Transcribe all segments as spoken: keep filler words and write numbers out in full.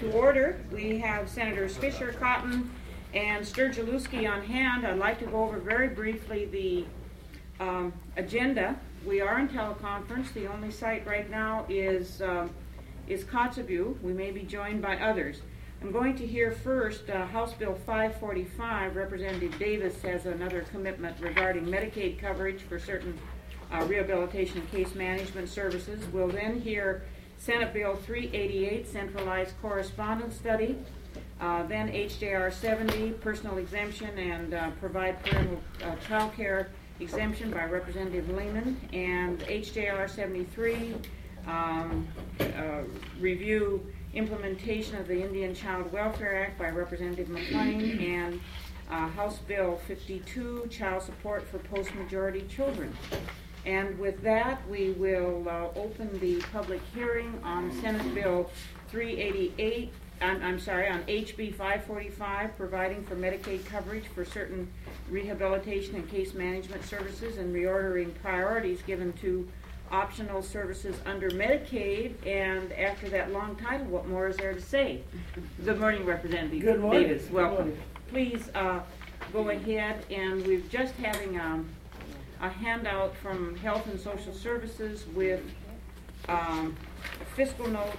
To order, we have Senators Fisher, Cotton, and Sturgielewski on hand. I'd like to go over very briefly the um, agenda. We are in teleconference. The only site right now is uh, is Kotzebue. We may be joined by others. I'm going to hear first uh, House Bill five forty-five. Representative Davis has another commitment regarding Medicaid coverage for certain uh, rehabilitation and case management services. We'll then hear Senate Bill three eighty-eight, Centralized Correspondence Study. Uh, then H J R seventy, Personal Exemption and uh, Provide Parental uh, Child Care Exemption by Representative Lehman. And H J R seventy-three, um, uh, Review Implementation of the Indian Child Welfare Act by Representative McLean. And uh, House Bill fifty-two, Child Support for Post-Majority Children. And with that, we will uh, open the public hearing on Senate Bill three eighty-eight, I'm, I'm sorry, on H B five forty-five, providing for Medicaid coverage for certain rehabilitation and case management services and reordering priorities given to optional services under Medicaid. And after that long title, what more is there to say? Good morning, Representative Good morning. Davis. Welcome. Good morning. Please uh, go ahead, and we're just having um, a handout from Health and Social Services with um, a fiscal note,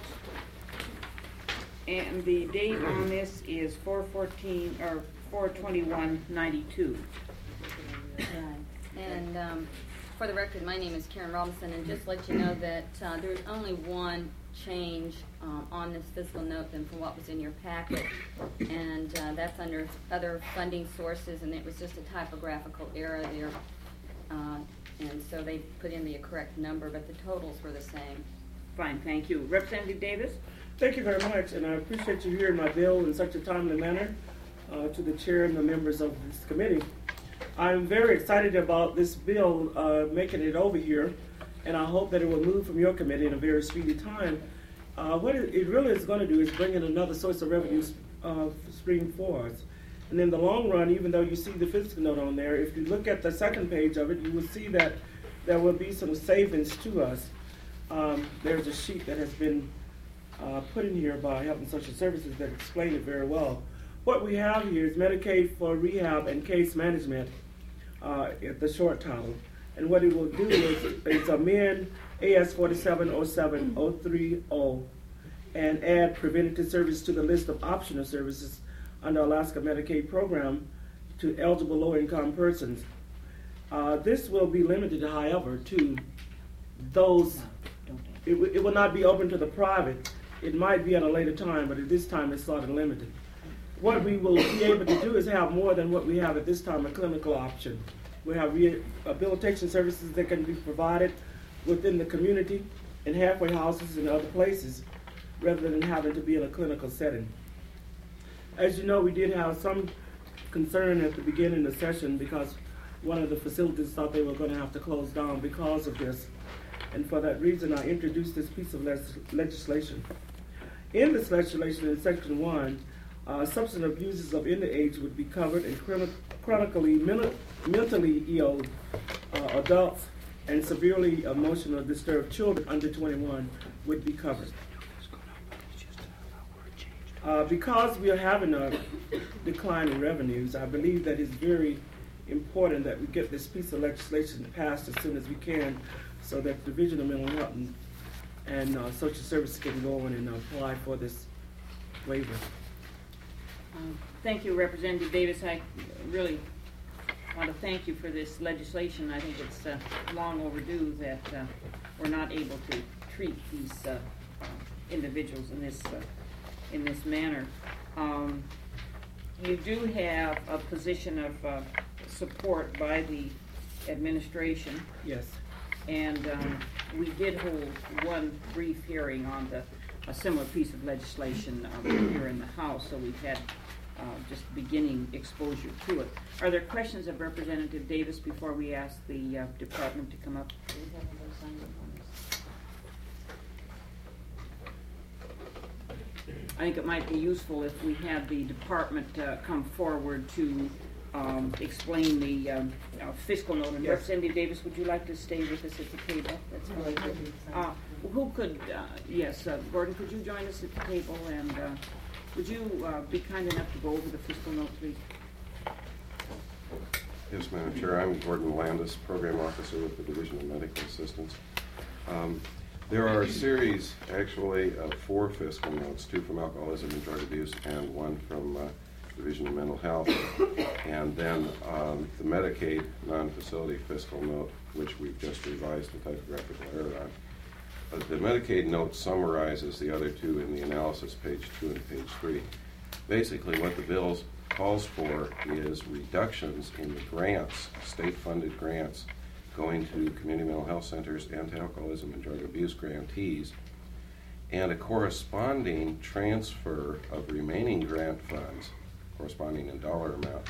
and the date on this is four fourteen or four twenty-one ninety-two. And um, for the record, my name is Karen Robinson, and just to let you know that uh, there's only one change um, on this fiscal note than from what was in your packet, and uh, that's under other funding sources, and it was just a typographical error there. Uh, and so they put in the correct number, but the totals were the same. Fine, thank you. Representative Davis? Thank you very much, and I appreciate you hearing my bill in such a timely manner uh, to the chair and the members of this committee. I'm very excited about this bill uh, making it over here, and I hope that it will move from your committee in a very speedy time. Uh, what it, it really is going to do is bring in another source of revenue uh, stream for us. And in the long run, even though you see the fiscal note on there, if you look at the second page of it, you will see that there will be some savings to us. Um, there's a sheet that has been uh, put in here by Health and Social Services that explain it very well. What we have here is Medicaid for rehab and case management uh, at the short title. And what it will do is, is amend A S forty-seven oh seven oh three oh and add preventative service to the list of optional services under Alaska Medicaid program to eligible low-income persons. Uh, this will be limited, however, to those, it, w it will not be open to the private. It might be at a later time, but at this time it's sort of limited. What we will be able to do is have more than what we have at this time, a clinical option. We have rehabilitation services that can be provided within the community in halfway houses and other places, rather than having to be in a clinical setting. As you know, we did have some concern at the beginning of the session because one of the facilities thought they were going to have to close down because of this. And for that reason, I introduced this piece of legislation. In this legislation, in section one, uh, substance abusers of any age would be covered, and chronically men mentally ill uh, adults and severely emotional disturbed children under twenty-one would be covered. Uh, because we are having a decline in revenues, I believe that it's very important that we get this piece of legislation passed as soon as we can, so that the Division of Mental Health and, and uh, Social Services can go on and apply for this waiver. Um, thank you, Representative Davis. I really want to thank you for this legislation. I think it's uh, long overdue that uh, we're not able to treat these uh, uh, individuals in this uh, in this manner. Um, you do have a position of uh, support by the administration. Yes. And um, we did hold one brief hearing on the a similar piece of legislation um, here in the House, so we've had uh, just beginning exposure to it. Are there questions of Representative Davis before we ask the uh, department to come up? I think it might be useful if we had the department uh, come forward to um, explain the um, uh, fiscal note. And yes. Representative Davis, would you like to stay with us at the table? That's fine. Uh, who could, uh, yes, uh, Gordon, could you join us at the table, and uh, would you uh, be kind enough to go over the fiscal note, please? Yes, Madam Chair. I'm Gordon Landis, Program Officer with the Division of Medical Assistance. Um, there are a series, actually, of four fiscal notes, two from alcoholism and drug abuse and one from uh, Division of Mental Health. And then um, the Medicaid non-facility fiscal note, which we've just revised the typographical error on. Uh, the Medicaid note summarizes the other two in the analysis, page two and page three. Basically, what the bill calls for is reductions in the grants, state-funded grants, going to community mental health centers and to alcoholism and drug abuse grantees, and a corresponding transfer of remaining grant funds, corresponding in dollar amount,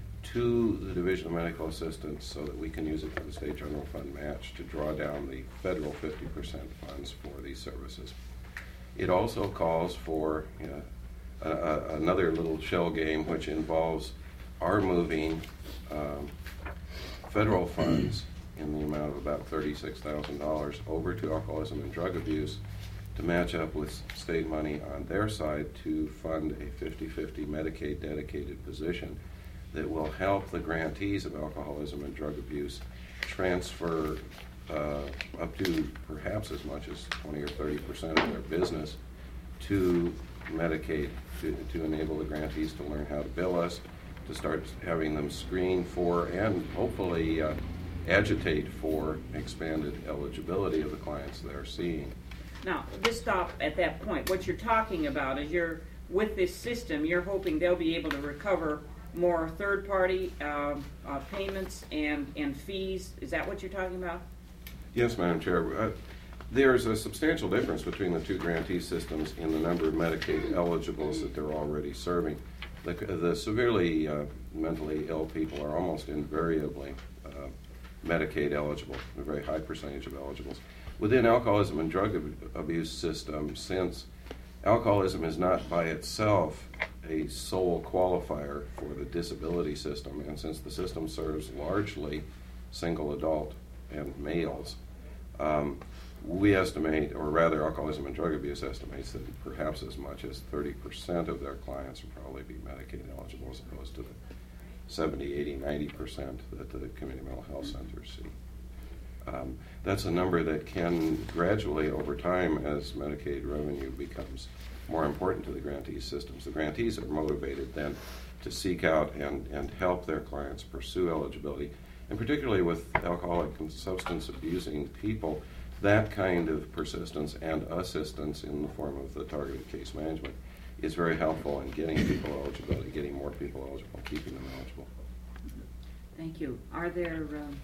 to the Division of Medical Assistance so that we can use it for the state general fund match to draw down the federal fifty percent funds for these services. It also calls for you know, a, a, another little shell game which involves our moving um, federal funds in the amount of about thirty-six thousand dollars over to alcoholism and drug abuse to match up with state money on their side to fund a fifty-fifty Medicaid dedicated position that will help the grantees of alcoholism and drug abuse transfer uh, up to perhaps as much as twenty or thirty percent of their business to Medicaid to, to enable the grantees to learn how to bill us, to start having them screen for and hopefully uh, agitate for expanded eligibility of the clients they're seeing. Now, just stop at that point. What you're talking about is you're, with this system, you're hoping they'll be able to recover more third-party uh, uh, payments and, and fees. Is that what you're talking about? Yes, Madam Chair. Uh, there's a substantial difference between the two grantee systems in the number of Medicaid eligibles that they're already serving. The, the severely uh, mentally ill people are almost invariably uh, Medicaid eligible, a very high percentage of eligibles. Within alcoholism and drug ab- abuse system, since alcoholism is not by itself a sole qualifier for the disability system, and since the system serves largely single adult and males, um, we estimate, or rather Alcoholism and Drug Abuse estimates that perhaps as much as thirty percent of their clients will probably be Medicaid eligible as opposed to the seventy, eighty, ninety percent that the community mental health centers see. Um, that's a number that can gradually, over time, as Medicaid revenue becomes more important to the grantee systems. The grantees are motivated then to seek out and, and help their clients pursue eligibility, and particularly with alcoholic and substance abusing people, that kind of persistence and assistance in the form of the targeted case management is very helpful in getting people eligibility, getting more people eligible, keeping them eligible. Thank you. Are there um,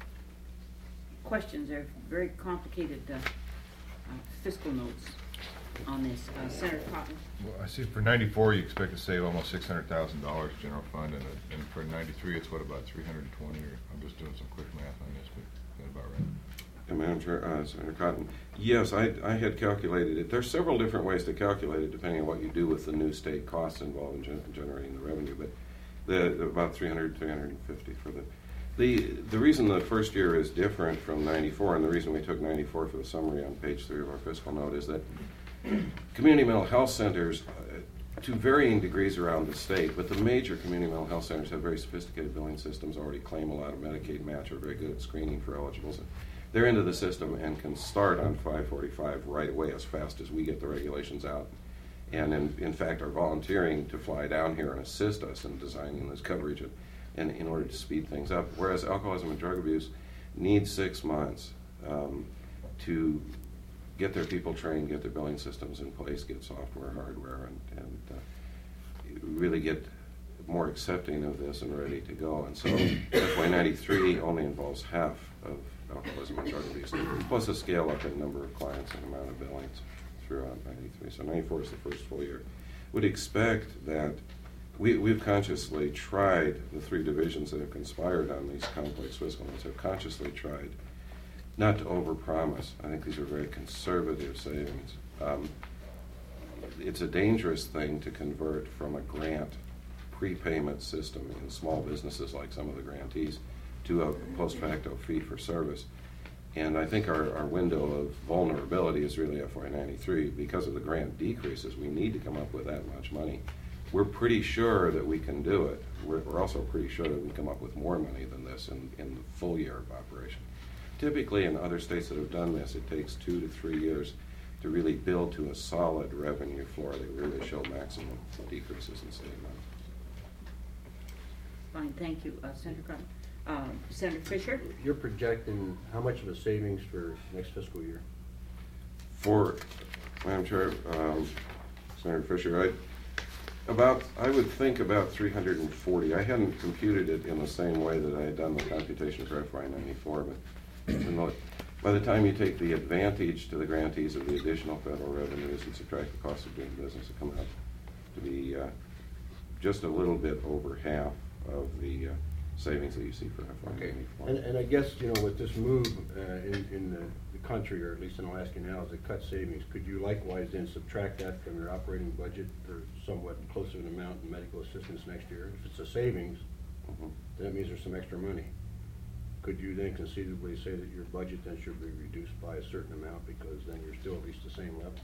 questions? They're very complicated uh, uh, fiscal notes on this. Uh, Senator Cotton. Well, I see for ninety-four you expect to save almost six hundred thousand dollars general fund, and, and for ninety-three it's what, about three hundred twenty, or I'm just doing some quick math on this, but is that about right? And Madam Chair, uh, Senator Cotton, yes, I, I had calculated it. There's several different ways to calculate it depending on what you do with the new state costs involved in gen- generating the revenue, but the, the about three hundred, three hundred fifty for the The the reason the first year is different from ninety-four, and the reason we took ninety-four for the summary on page three of our fiscal note, is that community mental health centers, uh, to varying degrees around the state, but the major community mental health centers have very sophisticated billing systems, already claim a lot of Medicaid match, are very good at screening for eligibles. They're into the system and can start on five forty-five right away as fast as we get the regulations out. And in, in fact are volunteering to fly down here and assist us in designing this coverage and, and in order to speed things up. Whereas alcoholism and drug abuse needs six months um, to get their people trained, get their billing systems in place, get software, hardware, and, and uh, really get more accepting of this and ready to go. And so F Y ninety-three only involves half of alcoholism and drug abuse, plus a scale up in number of clients and amount of billings throughout ninety-three. So ninety-four is the first full year. Would expect that we, we've consciously tried, the three divisions that have conspired on these complex fiscal notes have consciously tried not to overpromise. I think these are very conservative savings. Um, it's a dangerous thing to convert from a grant prepayment system in small businesses like some of the grantees to a post facto fee for service. And I think our, our window of vulnerability is really F Y ninety-three. Because of the grant decreases, we need to come up with that much money. We're pretty sure that we can do it. We're, we're also pretty sure that we can come up with more money than this in, in the full year of operation. Typically, in other states that have done this, it takes two to three years to really build to a solid revenue floor that really show maximum decreases in state money. Fine, thank you, uh, Senator Cotton. Um, Senator Fisher? You're projecting how much of a savings for next fiscal year? For, Madam Chair, um, Senator Fisher, I, about, I would think about three hundred forty. I hadn't computed it in the same way that I had done the computation for F Y ninety-four, but by the time you take the advantage to the grantees of the additional federal revenues and subtract the cost of doing business, it comes out to be uh, just a little bit over half of the uh, savings that you see for F Y ninety-four. And, and I guess, you know, with this move uh, in, in the, the country, or at least in Alaska now, is to cut savings, could you likewise then subtract that from your operating budget or somewhat close to an amount in medical assistance next year? If it's a savings, Mm-hmm. then that means there's some extra money. Could you then conceivably say that your budget then should be reduced by a certain amount because then you're still at least the same level?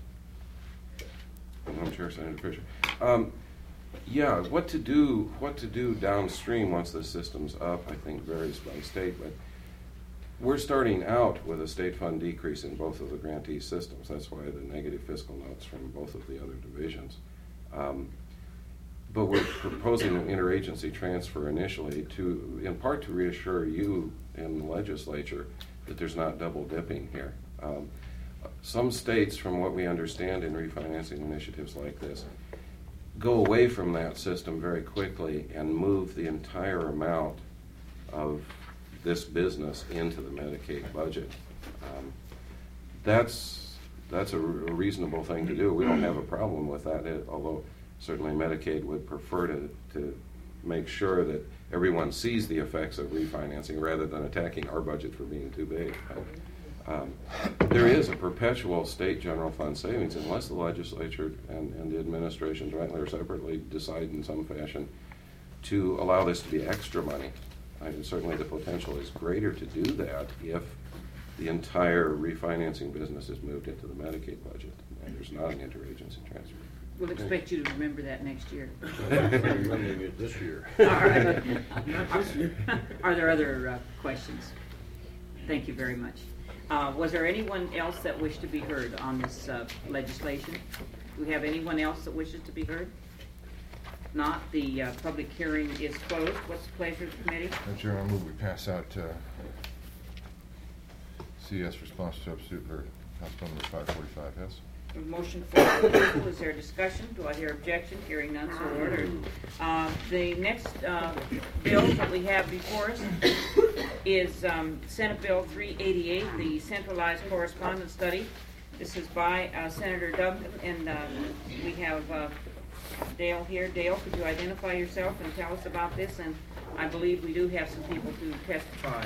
Madam Chair, Senator Fisher. Um, yeah, what to do, what to do downstream once the system's up, I think varies by state, but we're starting out with a state fund decrease in both of the grantee systems. That's why the negative fiscal notes from both of the other divisions. Um, but we're proposing an interagency transfer initially to, in part to reassure you in the legislature that there's not double dipping here. Um, some states, from what we understand in refinancing initiatives like this, go away from that system very quickly and move the entire amount of this business into the Medicaid budget. Um, that's that's a, a reasonable thing to do. We don't have a problem with that, it, although certainly Medicaid would prefer to, to make sure that everyone sees the effects of refinancing rather than attacking our budget for being too big. But, um, there is a perpetual state general fund savings unless the legislature and, and the administration jointly or separately decide in some fashion to allow this to be extra money. I mean, certainly the potential is greater to do that if the entire refinancing business is moved into the Medicaid budget and there's not an interagency transfer. We'll expect you to remember that next year. Remembering it this year. All right. Are there other uh, questions? Thank you very much. Uh, was there anyone else that wished to be heard on this uh, legislation? Do we have anyone else that wishes to be heard? Not, the uh, public hearing is closed. What's the pleasure of the committee? Madam Chair, I move we pass out uh, C S response substitute for House Bill number five forty-five. Yes. A motion for approval. Is there discussion? Do I hear objection? Hearing none, so ordered. Uh, the next uh, bill that we have before us is um, Senate Bill three eighty-eight, the centralized correspondence study. This is by uh, Senator Duncan, and uh, we have uh, Dale here. Dale, could you identify yourself and tell us about this? And I believe we do have some people to testify.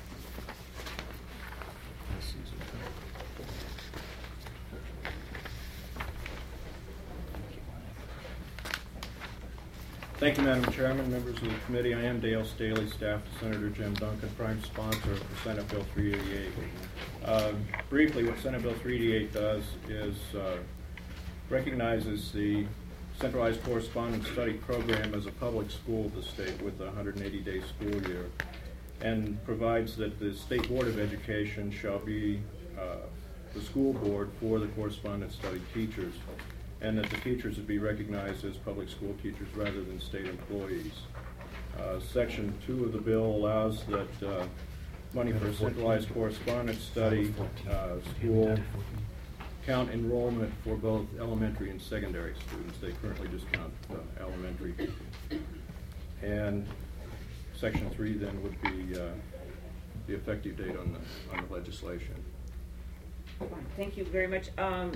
Thank you, Madam Chairman, members of the committee. I am Dale Staley, staff to Senator Jim Duncan, prime sponsor for Senate Bill three eighty-eight. Uh, briefly, what Senate Bill three eighty-eight does is uh, recognizes the centralized correspondence study program as a public school of the state with a one hundred eighty day school year, and provides that the State Board of Education shall be uh, the school board for the correspondence study teachers, and that the teachers would be recognized as public school teachers rather than state employees. Uh, Section two of the bill allows that uh, money for a centralized correspondence study uh, school count enrollment for both elementary and secondary students. They currently just count uh, elementary. And Section three then would be uh, the effective date on the, on the legislation. Thank you very much. Um,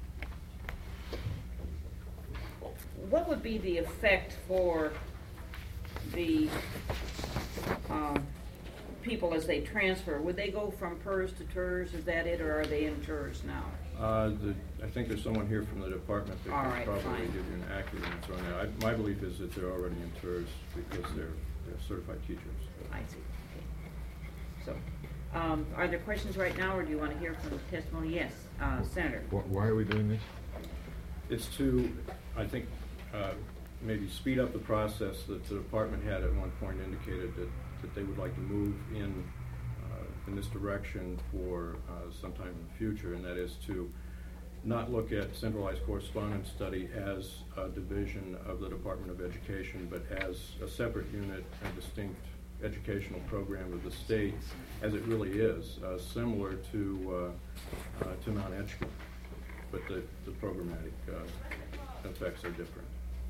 What would be the effect for the um, people as they transfer? Would they go from P E R S to T E R S? Is that it, or are they in T E R S now? Uh, the, I think there's someone here from the department that All can right, probably fine. give you an accurate answer on that. I, my belief is that they're already in T E R S because they're, they're certified teachers. I see. Okay. So, Um, Are there questions right now, or do you want to hear from the testimony? Yes, uh, Senator. Wh- Why are we doing this? It's to, I think, uh, maybe speed up the process that the department had at one point indicated that, that they would like to move in uh, in this direction for uh, sometime in the future, and that is to not look at centralized correspondence study as a division of the Department of Education, but as a separate unit, a distinct educational program of the state, as it really is, uh, similar to uh, uh, to non-educational, but the, the programmatic uh, effects are different.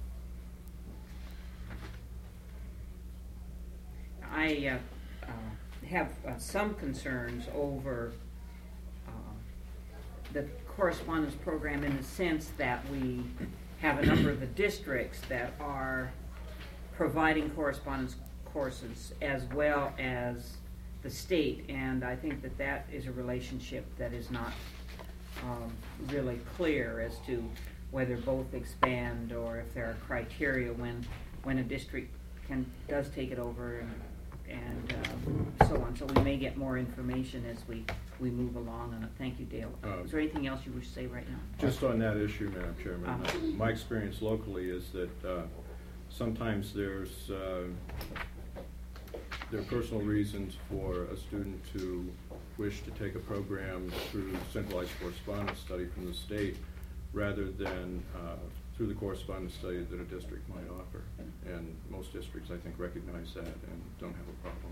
I uh, uh, have uh, some concerns over uh, the correspondence program in the sense that we have a number of the districts that are providing correspondence courses as well as the state, and I think that that is a relationship that is not um, really clear as to whether both expand or if there are criteria when when a district can does take it over and and uh, so on. So we may get more information as we, we move along on it. Thank you, Dale. Uh, Is there anything else you wish to say right now? Just on that issue, Madam Chairman, Uh-huh. uh, my experience locally is that uh, sometimes there's uh, there are personal reasons for a student to wish to take a program through centralized correspondence study from the state rather than uh, through the correspondence study that a district might offer. And most districts, I think, recognize that and don't have a problem.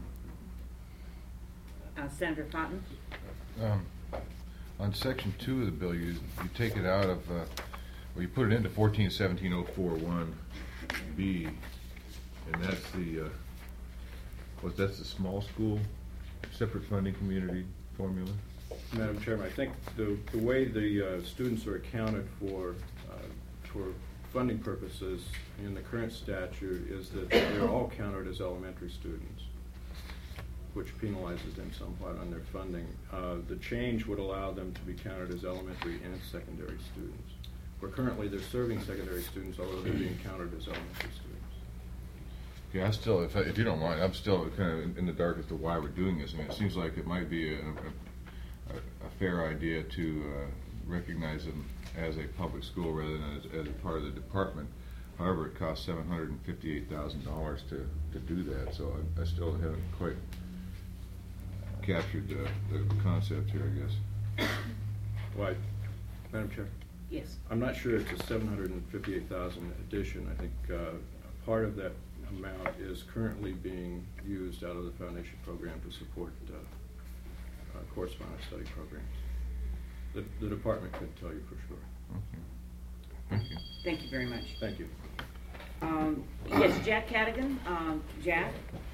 Uh, Senator Cotton? Um, on section two of the bill, you, you take it out of, uh, well, you put it into fourteen seventeen oh four one B, and that's the, uh, what, that's the small school separate funding community formula? Madam Chairman, I think the, the way the uh, students are accounted for uh, for funding purposes in the current statute is that they're all counted as elementary students, which penalizes them somewhat on their funding. Uh, the change would allow them to be counted as elementary and secondary students, where currently they're serving secondary students, although they're being counted as elementary students. Yeah, I still, if, I, if you don't mind, I'm still kind of in, in the dark as to why we're doing this. I mean, it seems like it might be a, a, a fair idea to uh, recognize them as a public school rather than as, as a part of the department. However, it costs seven hundred fifty-eight thousand dollars to, to do that, so I, I still haven't quite captured the, the concept here, I guess. Why, Madam Chair? Yes. I'm not sure it's a seven hundred fifty-eight thousand dollars addition. I think uh, part of that amount is currently being used out of the foundation program to support uh, uh, correspondence study programs. The, the department could tell you for sure. Okay. Thank you. Thank you very much. Thank you. Um, yes, Jack Cadigan. Um, Jack?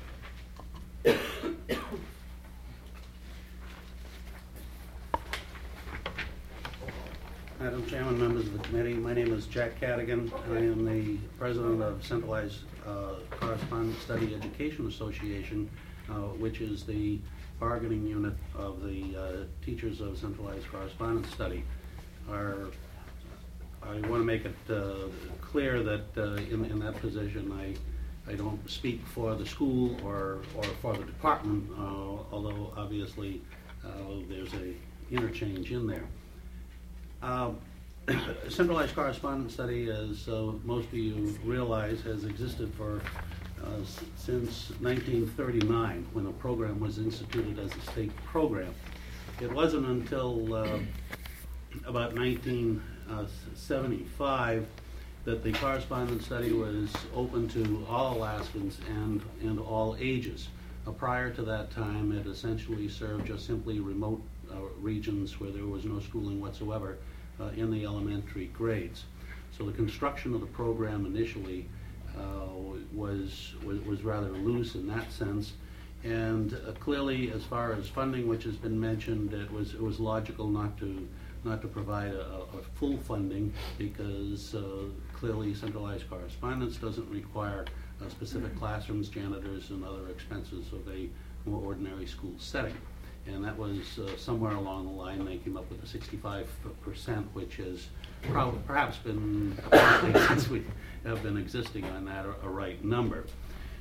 Madam Chairman, members of the committee, my name is Jack Cadigan. I am the president of Centralized uh, Correspondence Study Education Association, uh, which is the bargaining unit of the uh, teachers of Centralized Correspondence Study. Our, I want to make it uh, clear that uh, in, in that position, I, I don't speak for the school or, or for the department, uh, although obviously uh, there's a interchange in there. Uh, Centralized Correspondence Study, as uh, most of you realize, has existed for uh, s since nineteen thirty-nine, when the program was instituted as a state program. It wasn't until uh, about nineteen seventy-five that the correspondence study was open to all Alaskans and, and all ages. Uh, prior to that time, it essentially served just simply remote uh, regions where there was no schooling whatsoever uh, in the elementary grades. So the construction of the program initially uh, was, was was rather loose in that sense, and uh, clearly, as far as funding, which has been mentioned, it was it was logical not to not to provide a, a full funding, because uh, clearly centralized correspondence doesn't require uh, specific classrooms, janitors, and other expenses of a more ordinary school setting. And that was uh, somewhere along the line they came up with the sixty-five percent, which has probably, perhaps been, since we have been existing on that, a, a right number.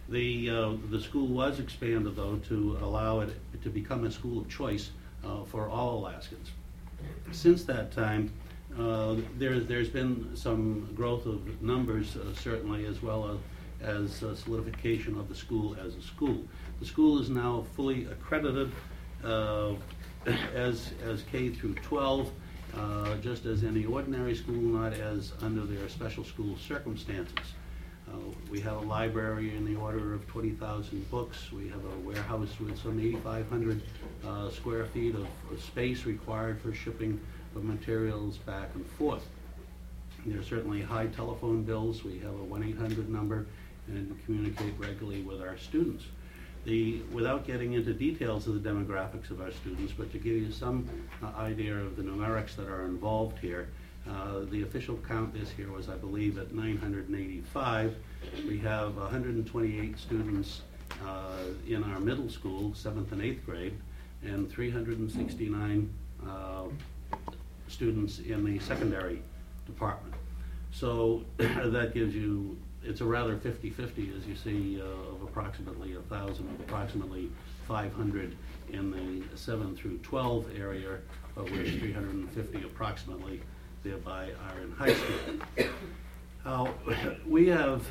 The, uh, the school was expanded, though, to allow it to become a school of choice uh, for all Alaskans. Since that time, uh, there, there's been some growth of numbers, uh, certainly, as well as as uh, solidification of the school as a school. The school is now fully accredited uh, as, as K through twelve, uh, just as any ordinary school, not as under their special school circumstances. Uh, we have a library in the order of twenty thousand books. We have a warehouse with some eighty-five hundred uh, square feet of, of space required for shipping of materials back and forth. There are certainly high telephone bills. We have a one eight hundred number and communicate regularly with our students. The, without getting into details of the demographics of our students, but to give you some uh, idea of the numerics that are involved here, uh, the official count this year was, I believe, at nine hundred eighty-five. We have one hundred twenty-eight students uh, in our middle school, seventh and eighth grade, and three hundred sixty-nine uh, students in the secondary department. So that gives you, it's a rather fifty-fifty, as you see, uh, of approximately one thousand, approximately five hundred in the seven through twelve area, of which three hundred fifty approximately thereby are in high school. Uh, we have,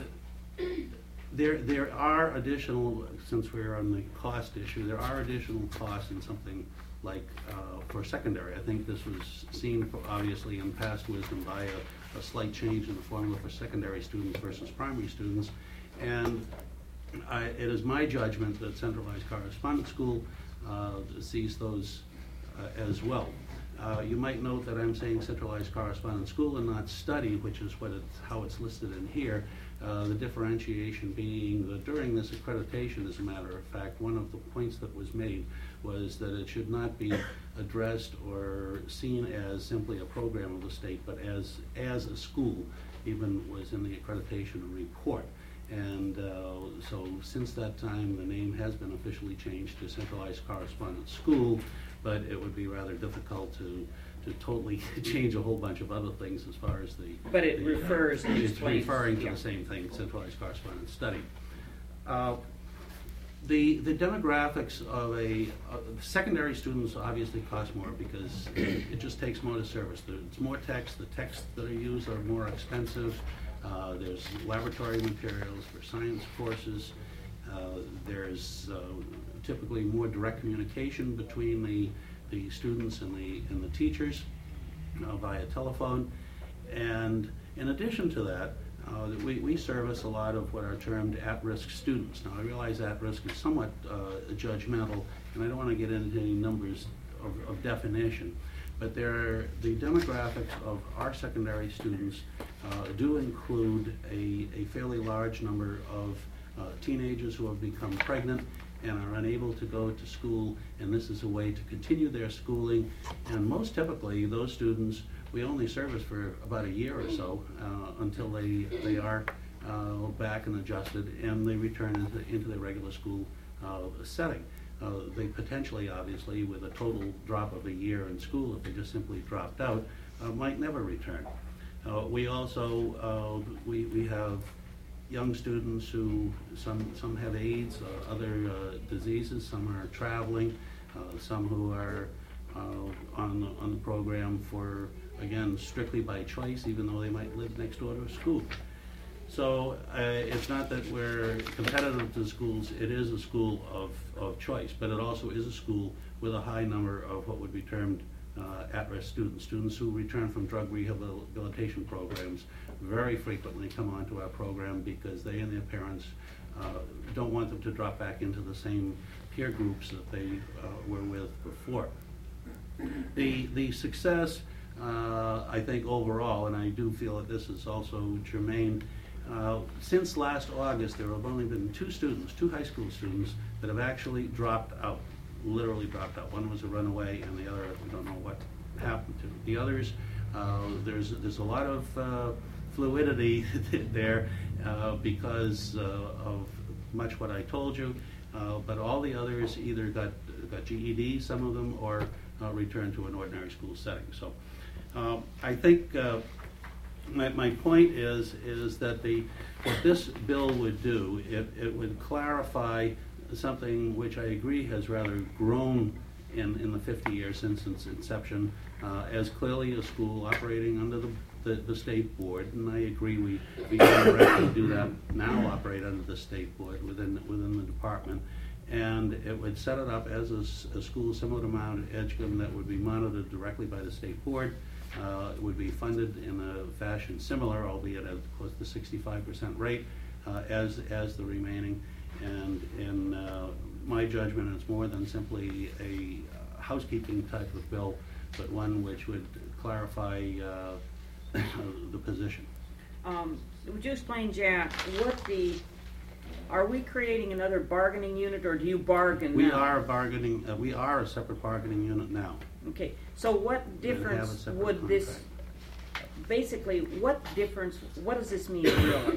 there, there are additional, since we're on the cost issue, there are additional costs in something like uh, for secondary. I think this was seen, obviously, in past wisdom by a, a slight change in the formula for secondary students versus primary students. And I, it is my judgment that Centralized Correspondence School uh, sees those uh, as well. Uh, you might note that I'm saying Centralized Correspondence School and not study, which is what it's, how it's listed in here. Uh, the differentiation being that during this accreditation, as a matter of fact, one of the points that was made was that it should not be addressed or seen as simply a program of the state, but as, as a school, even was in the accreditation report. And uh, so since that time, the name has been officially changed to Centralized Correspondence School, but it would be rather difficult to to totally change a whole bunch of other things as far as the... But it the, refers uh, and It's explains, referring to yeah. the same thing, Centralized Correspondence Study. Uh, the, the demographics of a... Uh, secondary students obviously cost more because it just takes more to service. It's more text. The texts that are used are more expensive. Uh, there's laboratory materials for science courses. Uh, there's uh, typically more direct communication between the the students and the and the teachers uh, via telephone. And in addition to that, uh, we, we service a lot of what are termed at-risk students. Now I realize at-risk is somewhat uh, judgmental, and I don't want to get into any numbers of, of definition, but there are, the demographics of our secondary students uh, do include a, a fairly large number of uh, teenagers who have become pregnant and are unable to go to school, and this is a way to continue their schooling. And most typically, those students, we only service for about a year or so uh, until they, they are uh, back and adjusted, and they return into, into their regular school uh, setting. Uh, they potentially, obviously, with a total drop of a year in school, if they just simply dropped out, uh, might never return. Uh, we also, uh, we, we have young students who, some, some have AIDS, uh, other uh, diseases, some are traveling, uh, some who are uh, on, the, on the program for, again, strictly by choice, even though they might live next door to a school. So uh, it's not that we're competitive to schools, it is a school of, of choice, but it also is a school with a high number of what would be termed uh, at-risk students, students who return from drug rehabilitation programs very frequently come onto our program because they and their parents uh, don't want them to drop back into the same peer groups that they uh, were with before. The, the success, uh, I think overall, and I do feel that this is also germane, uh, since last August there have only been two students, two high school students, that have actually dropped out, literally dropped out. One was a runaway and the other, we don't know what happened to. The others, uh, there's, there's a lot of uh, fluidity there uh, because uh, of much what I told you, uh, but all the others either got, got G E D, some of them, or uh, returned to an ordinary school setting. So uh, I think uh, my, my point is is that the what this bill would do, it, it would clarify something which I agree has rather grown in, in the fifty years since its inception, uh, as clearly a school operating under the, the, the state board, and I agree we, we directly do that now, operate under the state board within, within the department. And it would set it up as a, s- a school similar to Mount Edgecombe that would be monitored directly by the state board. Uh, it would be funded in a fashion similar, albeit at, of course, the sixty-five percent rate uh, as, as the remaining. And in uh, my judgment, it's more than simply a uh, housekeeping type of bill, but one which would clarify uh, the position. Um, would you explain, Jack, what the, are we creating another bargaining unit, or do you bargain We now? are bargaining, uh, we are a separate bargaining unit now. Okay, so what We have a difference separate would this, contract. basically, what difference, what does this mean really?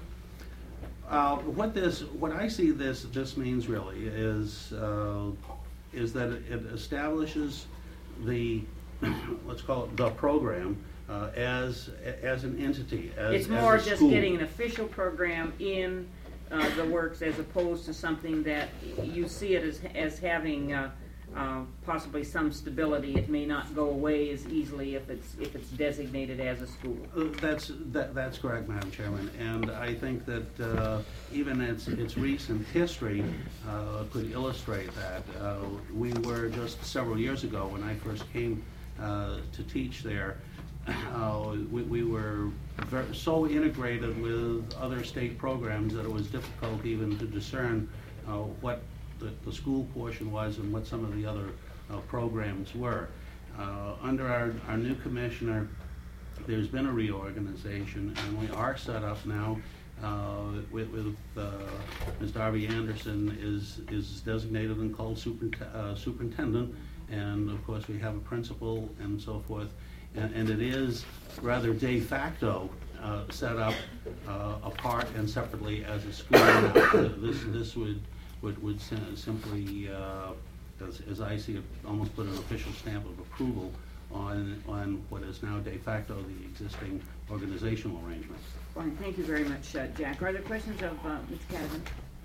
Uh, what this, what I see this, this means really is, uh, is that it establishes the, let's call it the program, uh, as, as an entity, as, It's as more a just school. getting an official program in uh, the works as opposed to something that you see it as, as having uh, uh, possibly some stability. It may not go away as easily if it's, if it's designated as a school. Uh, That's, that, that's correct, Madam Chairman, and I think that uh, even its, its recent history uh, could illustrate that. Uh, We were just several years ago, when I first came uh, to teach there, uh, we, we were ver- so integrated with other state programs that it was difficult even to discern uh, what the, the school portion was and what some of the other uh, programs were. Uh, Under our, our new commissioner, there's been a reorganization, and we are set up now uh, with, with uh, Miz Darby Anderson is, is designated and called superint- uh, superintendent, and of course we have a principal and so forth, and, and it is rather de facto uh, set up uh, apart and separately as a school. Uh, this this would would would sim- simply, uh, as, as I see it, almost put an official stamp of approval on on what is now de facto the existing organizational arrangements. Fine, thank you very much, uh, Jack. Are there questions of uh, Miz Cadigan?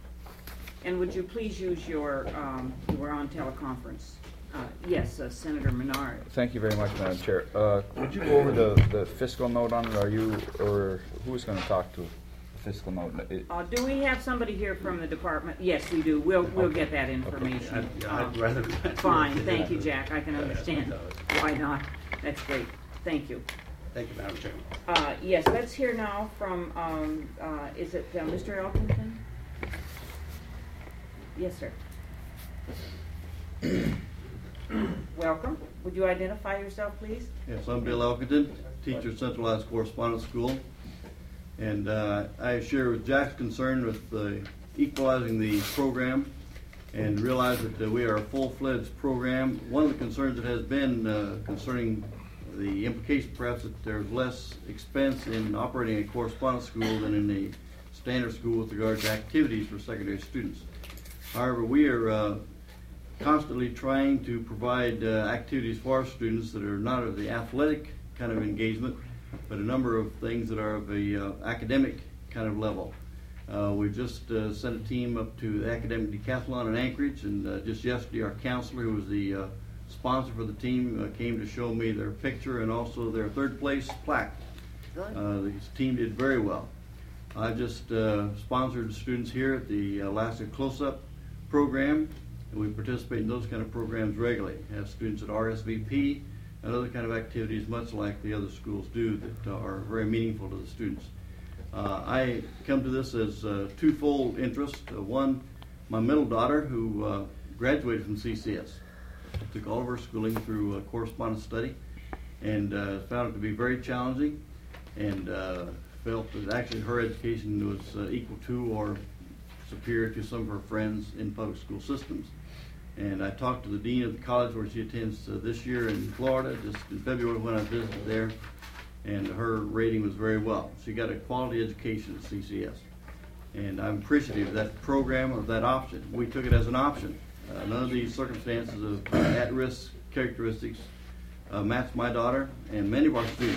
And would you please use your, um, you were on teleconference. Uh, yes, uh, Senator Menard. Thank you very much, Madam Chair. Uh, would you go over the, the fiscal note on it? Are you, or who is going to talk to the fiscal note? It- Uh, do we have somebody here from the department? Yes, we do. We'll, we'll Okay. get that information. I'd, Uh, I'd rather. Fine, thank you, Jack. I can understand. Why not? That's great. Thank you. Thank you, Madam Chairman. Uh, yes, let's hear now from, um, uh, is it uh, Mister Elkington? Yes, sir. Welcome. Would you identify yourself, please? Yes, I'm Bill Elkington, teacher at Centralized Correspondence School. And uh, I share with Jack's concern with uh, equalizing the program and realize that uh, we are a full-fledged program. One of the concerns that has been uh, concerning the implication perhaps that there's less expense in operating a correspondence school than in a standard school with regard to activities for secondary students. However, we are uh, constantly trying to provide uh, activities for our students that are not of the athletic kind of engagement, but a number of things that are of a uh, academic kind of level. Uh, we've just uh, sent a team up to the academic decathlon in Anchorage, and uh, just yesterday our counselor, who was the uh, sponsor for the team, uh, came to show me their picture and also their third place plaque. Uh, this team did very well. I just uh, sponsored students here at the Alaska Close-Up program, and we participate in those kind of programs regularly. We have students at R S V P and other kind of activities, much like the other schools do, that uh, are very meaningful to the students. Uh, I come to this as a twofold interest. Uh, one, my middle daughter, who uh, graduated from C C S, took all of her schooling through uh, correspondence study, and uh, found it to be very challenging, and uh, felt that actually her education was uh, equal to or superior to some of her friends in public school systems. And I talked to the dean of the college where she attends uh, this year in Florida, just in February when I visited there, and her rating was very well. She got a quality education at C C S. And I'm appreciative of that program, of that option. We took it as an option. Uh, none of these circumstances of uh, at-risk characteristics uh, match my daughter and many of our students.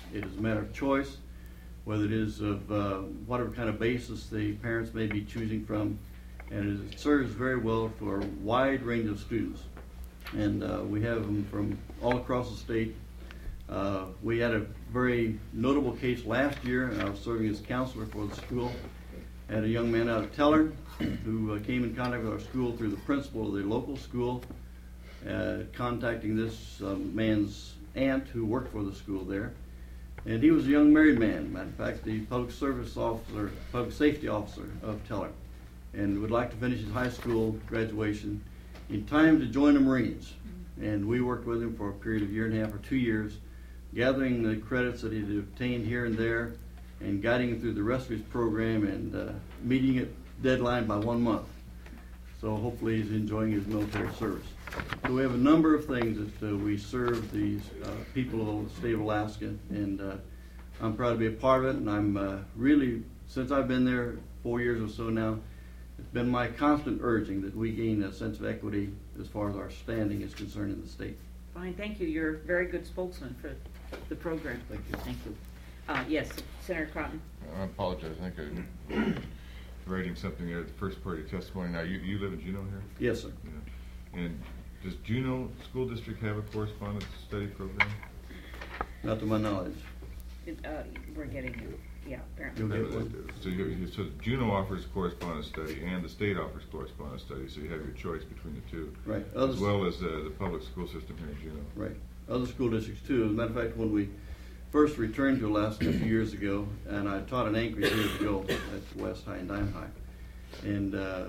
It is a matter of choice, whether it is of uh, whatever kind of basis the parents may be choosing from, and it serves very well for a wide range of students. And uh, we have them from all across the state. Uh, we had a very notable case last year, and I was serving as counselor for the school. I had a young man out of Teller who uh, came in contact with our school through the principal of the local school, uh, contacting this uh, man's aunt who worked for the school there. And he was a young married man, matter of fact, the public service officer, public safety officer of Teller, and would like to finish his high school graduation in time to join the Marines. And we worked with him for a period of a year and a half or two years, gathering the credits that he had obtained here and there, and guiding him through the rest of his program, and uh, meeting it deadline by one month. So hopefully he's enjoying his military service. So we have a number of things that uh, we serve these uh, people of the state of Alaska, and uh, I'm proud to be a part of it. And I'm uh, really, since I've been there four years or so now, it's been my constant urging that we gain a sense of equity as far as our standing is concerned in the state. Fine, thank you. You're a very good spokesman for the program. Thank you. Thank you. Uh, yes, Senator Cotton. I apologize. I think I'm writing something there at the first part of your testimony. Now, you, you live in Juneau here? Yes, sir. Yeah. And does Juneau School District have a correspondence study program? Not to my knowledge. It, uh, we're getting you. Yeah, apparently. You'll get one. So, you, you, so Juneau offers correspondence study, and the state offers correspondence study, so you have your choice between the two. Right. As Others, well as uh, the public school system here in Juneau. Right. Other school districts too. As a matter of fact, when we first returned to Alaska a few years ago, and I taught in Anchorage years ago at West High and Diamond High, and uh,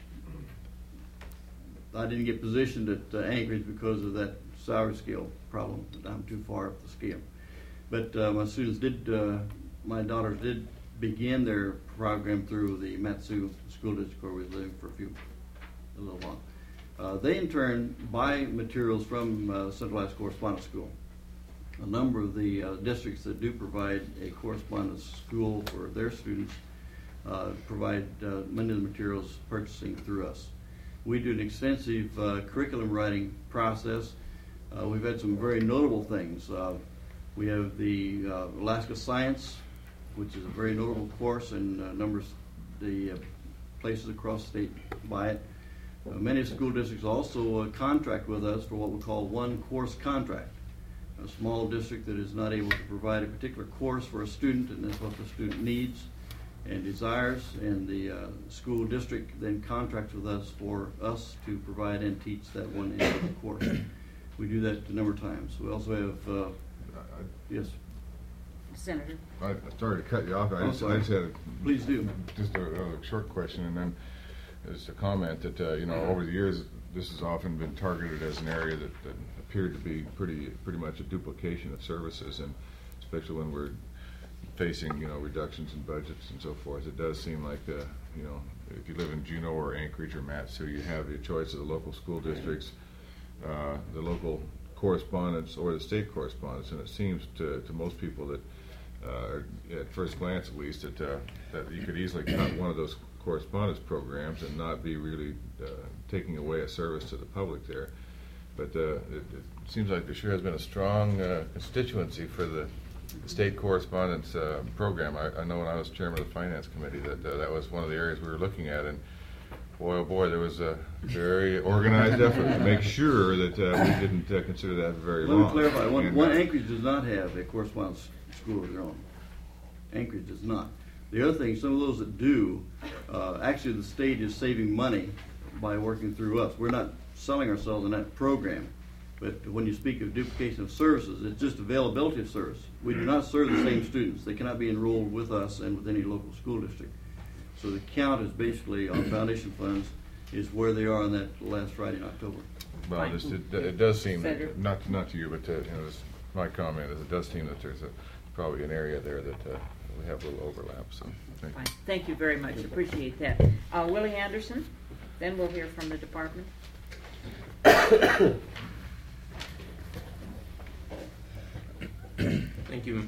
I didn't get positioned at uh, Anchorage because of that salary scale problem. That I'm too far up the scale. But uh, my students did, uh, my daughters did begin their program through the Matsu School District, where we was living for a few, a little while. Uh, they in turn buy materials from uh, Central Alaska Correspondence School. A number of the uh, districts that do provide a correspondence school for their students uh, provide uh, many of the materials purchasing through us. We do an extensive uh, curriculum writing process. Uh, we've had some very notable things. Uh, we have the uh, Alaska Science, which is a very notable course, and uh, numbers the uh, places across the state buy it. Uh, many school districts also uh, contract with us for what we call one course contract. A small district that is not able to provide a particular course for a student, and that's what the student needs and desires, and the uh, school district then contracts with us for us to provide and teach that one individual course. We do that a number of times. We also have, uh, I, yes? Senator. I, I sorry to cut you off. I Oh, just, I sorry. just had a, Please do. just a, a short question, and then just a comment that uh, you know, over the years, this has often been targeted as an area that, that appeared to be pretty pretty much a duplication of services, and especially when we're facing you know reductions in budgets and so forth, it does seem like uh, you know if you live in Juneau or Anchorage or Matsu, you have your choice of the local school districts, uh, the local correspondence, or the state correspondence, and it seems to, to most people that uh, at first glance at least that uh, that you could easily cut one of those correspondence programs and not be really uh, taking away a service to the public there. But uh, it, it seems like there sure has been a strong uh, constituency for the state correspondence uh, program. I, I know when I was chairman of the finance committee that uh, that was one of the areas we were looking at, and boy, oh boy, there was a very organized effort to make sure that uh, we didn't uh, consider that very Let long. me clarify. One, And, one uh, Anchorage does not have a correspondence school of their own. Anchorage does not. The other thing, some of those that do, uh, actually the state is saving money by working through us. We're not selling ourselves in that program. But when you speak of duplication of services, it's just availability of service. We do not serve the same students. They cannot be enrolled with us and with any local school district. So the count is basically on foundation funds is where they are on that last Friday in October. Well, just, it, it does seem, Senator. not to, not to you, but to, you know, this, my comment is it does seem that there's a, probably an area there that uh, we have a little overlap. So thank you. Fine. Thank you very much. Appreciate that. Uh, Willie Anderson, then we'll hear from the department. Thank you.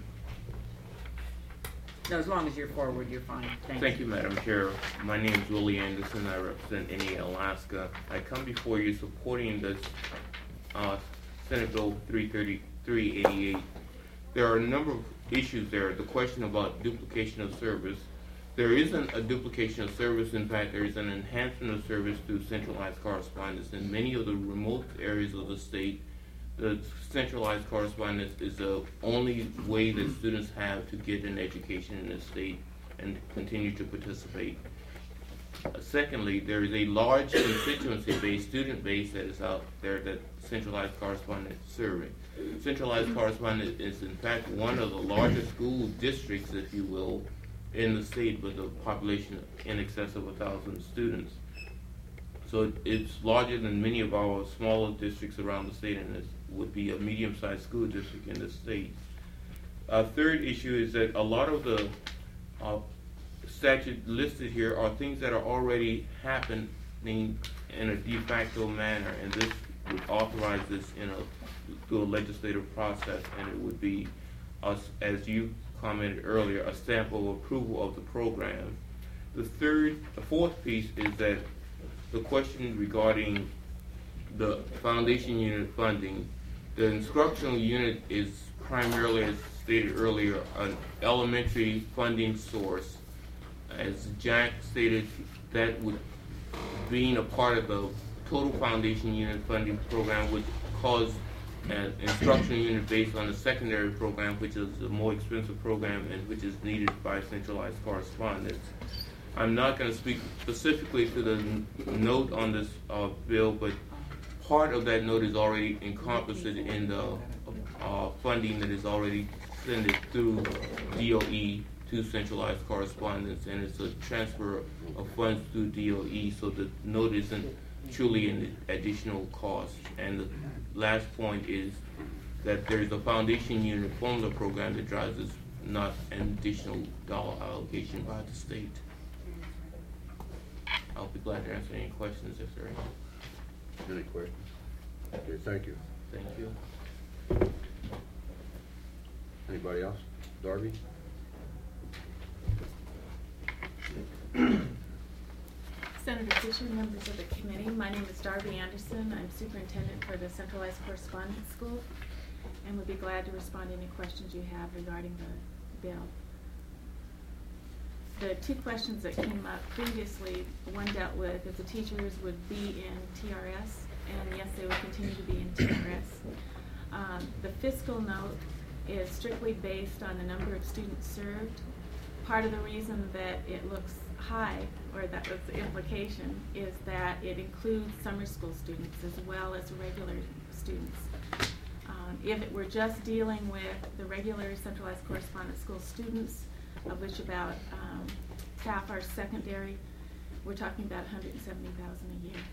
No, as long as you're forward, you're fine. Thank, Thank you, Madam Chair. My name is Willie Anderson. I represent N E A Alaska. I come before you supporting this uh, Senate Bill three thirty-three eighty-eight there are a number of issues there. The question about duplication of service. There isn't a duplication of service. In fact, there is an enhancement of service through centralized correspondence. In many of the remote areas of the state, the centralized correspondence is the only way that students have to get an education in the state and continue to participate. Uh, secondly, there is a large constituency base, student base that is out there that centralized correspondence is serving. Centralized correspondence is in fact one of the largest school districts, if you will, in the state with a population in excess of a thousand students. So it, it's larger than many of our smaller districts around the state, and it would be a medium-sized school district in the state. A third issue is that a lot of the uh, statutes listed here are things that are already happening in a de facto manner, and this would authorize this in a through a legislative process, and it would be, us, as you commented earlier, a stamp of approval of the program. The third, the fourth piece is that the question regarding the foundation unit funding. The instructional unit is primarily, as stated earlier, an elementary funding source. As Jack stated, that would, being a part of the total foundation unit funding program, would cause an instructional unit based on the secondary program, which is a more expensive program and which is needed by centralized correspondence. I'm not going to speak specifically to the n- note on this uh, bill, but part of that note is already encompassed in the uh, funding that is already sent through D O E to centralized correspondence, and it's a transfer of funds through D O E, so the note isn't truly an additional cost. And the last point is that there's a foundation unit formula program that drives this, not an additional dollar allocation by the state. I'll be glad to answer any questions if there are any. Any questions? Okay, thank you. Thank you. Anybody else? Darby? Senator Fisher, members of the committee, my name is Darby Anderson. I'm superintendent for the Centralized Correspondence School, and would be glad to respond to any questions you have regarding the bill. The two questions that came up previously, one dealt with if the teachers would be in T R S, and yes, they would continue to be in T R S. Um, the fiscal note is strictly based on the number of students served. Part of the reason that it looks high, or that was the implication, is that it includes summer school students as well as regular students. Um, if it were just dealing with the regular centralized correspondence school students, of which about um, half are secondary, we're talking about one hundred seventy thousand dollars a year.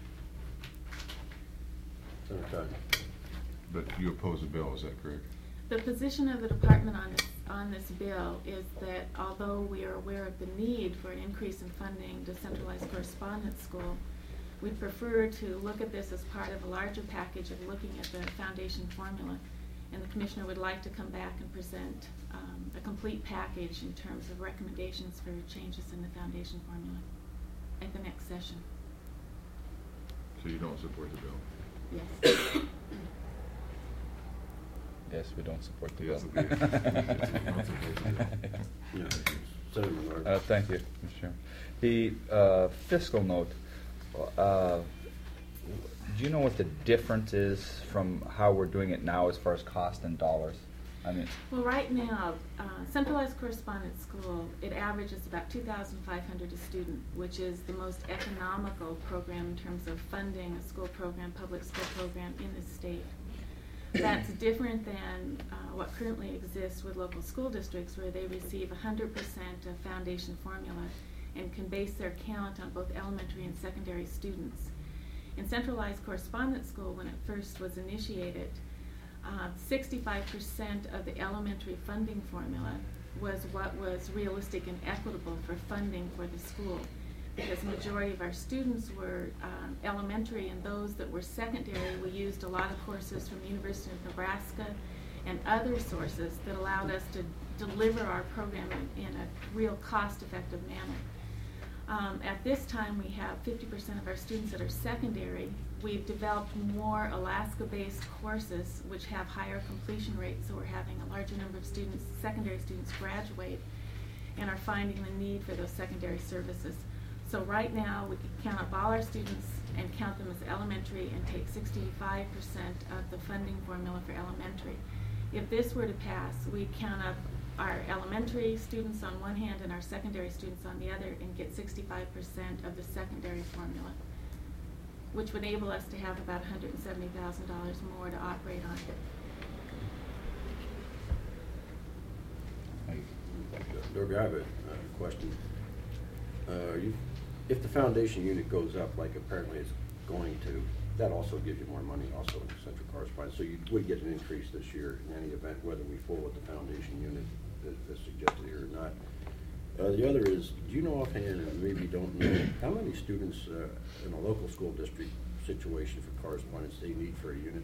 Okay. But you oppose the bill, is that correct? The position of the department on this, on this bill is that although we are aware of the need for an increase in funding to centralized correspondence school, we'd prefer to look at this as part of a larger package of looking at the foundation formula, and the commissioner would like to come back and present um, a complete package in terms of recommendations for changes in the foundation formula at the next session. So you don't support the bill? Yes. Yes, we don't support the Yes, bill. we do. Yeah. Senator Menard. Uh, thank you, Mister Chairman. The uh, fiscal note, uh, do you know what the difference is from how we're doing it now as far as cost and dollars? I mean, Well, right now, uh, centralized correspondence school, it averages about two thousand five hundred dollars a student, which is the most economical program in terms of funding a school program, public school program in the state. That's different than uh, what currently exists with local school districts, where they receive one hundred percent of foundation formula and can base their count on both elementary and secondary students. In centralized correspondence school, when it first was initiated, uh, sixty-five percent of the elementary funding formula was what was realistic and equitable for funding for the school, because the majority of our students were um, elementary, and those that were secondary, we used a lot of courses from the University of Nebraska and other sources that allowed us to deliver our program in, in a real cost-effective manner. Um, at this time, we have fifty percent of our students that are secondary. We've developed more Alaska-based courses which have higher completion rates, so we're having a larger number of students, secondary students, graduate and are finding the need for those secondary services. So right now, we can count up all our students and count them as elementary and take sixty-five percent of the funding formula for elementary. If this were to pass, we'd count up our elementary students on one hand and our secondary students on the other and get sixty-five percent of the secondary formula, which would enable us to have about one hundred seventy thousand dollars more to operate on. Dorby, I have a uh, question. Uh, you, if the foundation unit goes up, like apparently it's going to, that also gives you more money also in central correspondence. So you would get an increase this year in any event, whether we fall with the foundation unit as, as suggested here or not. Uh, the other is, do you know offhand, and maybe you don't know, how many students uh, in a local school district situation for correspondence they need for a unit?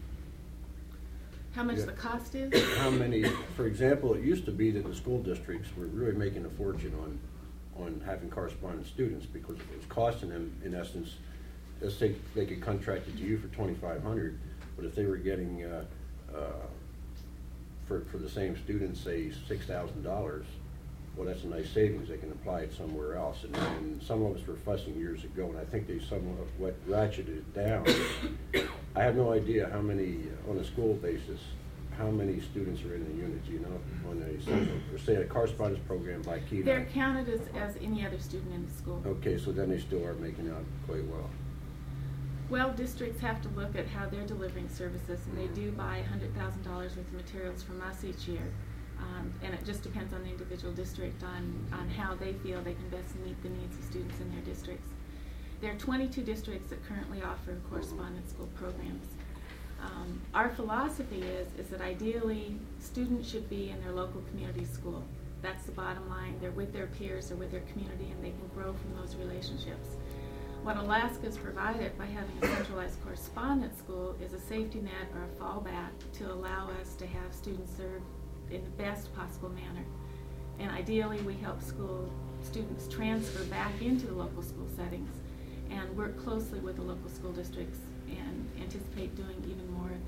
How much Yeah. the cost is? How many, for example, it used to be that the school districts were really making a fortune on, on having correspondence students because it was costing them, in essence, let's say they could contract it to you for twenty-five hundred dollars, but if they were getting, uh, uh, for, for the same students, say six thousand dollars, well, that's a nice savings. They can apply it somewhere else. And, and some of us were fussing years ago, and I think they somewhat ratcheted it down. I have no idea how many, on a school basis, how many students are in the unit, do you know, on a, central, or say a correspondence program by Key. They're counted as, as any other student in the school. Okay, so then they still are making out quite well. Well, districts have to look at how they're delivering services, and they do buy one hundred thousand dollars worth of materials from us each year. Um, and it just depends on the individual district on, on how they feel they can best meet the needs of students in their districts. There are twenty-two districts that currently offer correspondence school programs. Um, our philosophy is, is that ideally students should be in their local community school. That's the bottom line. They're with their peers or with their community, and they can grow from those relationships. What Alaska has provided by having a centralized correspondence school is a safety net or a fallback to allow us to have students served in the best possible manner. And ideally, we help school students transfer back into the local school settings and work closely with the local school districts and anticipate doing even more of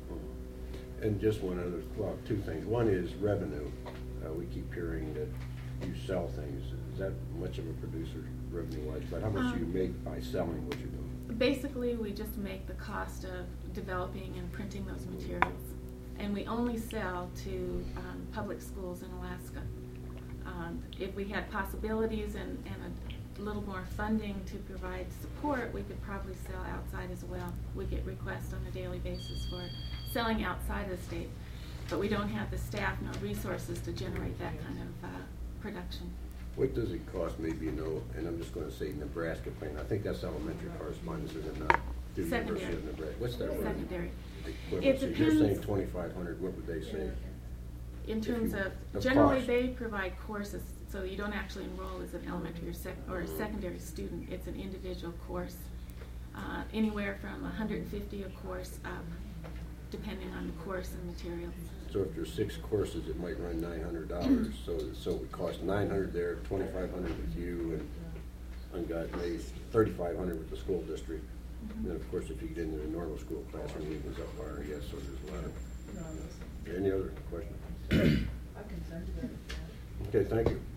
that. And just one other, well, two things. One is revenue. Uh, we keep hearing that you sell things. Is that much of a producer revenue-wise? But how much Um, do you make by selling what you're doing? Basically, we just make the cost of developing and printing those materials. And we only sell to um, public schools in Alaska. Um, if we had possibilities and, and a little more funding to provide support, we could probably sell outside as well. We get requests on a daily basis for selling outside of the state, but we don't have the staff nor resources to generate that kind of uh, production. What does it cost, maybe you know, and I'm just going to say Nebraska Plain. I think that's elementary correspondence, is it not? The University Secondary. of Nebraska. What's that? Secondary. Equivalent? It So You're depends- saying twenty-five hundred, what would they say? In If terms you- of, of generally cost. they provide courses, so you don't actually enroll as an elementary or sec, or a secondary student. It's an individual course, uh, anywhere from one hundred fifty a course up, depending on the course and materials. So if there's six courses, it might run nine hundred dollars. So, so it would cost nine hundred there, twenty-five hundred with you, and, and got maybe thirty-five hundred with the school district. And then, of course, if you get into the normal school classroom, it goes up higher, yes, so there's a lot of. Any other questions? Okay, thank you.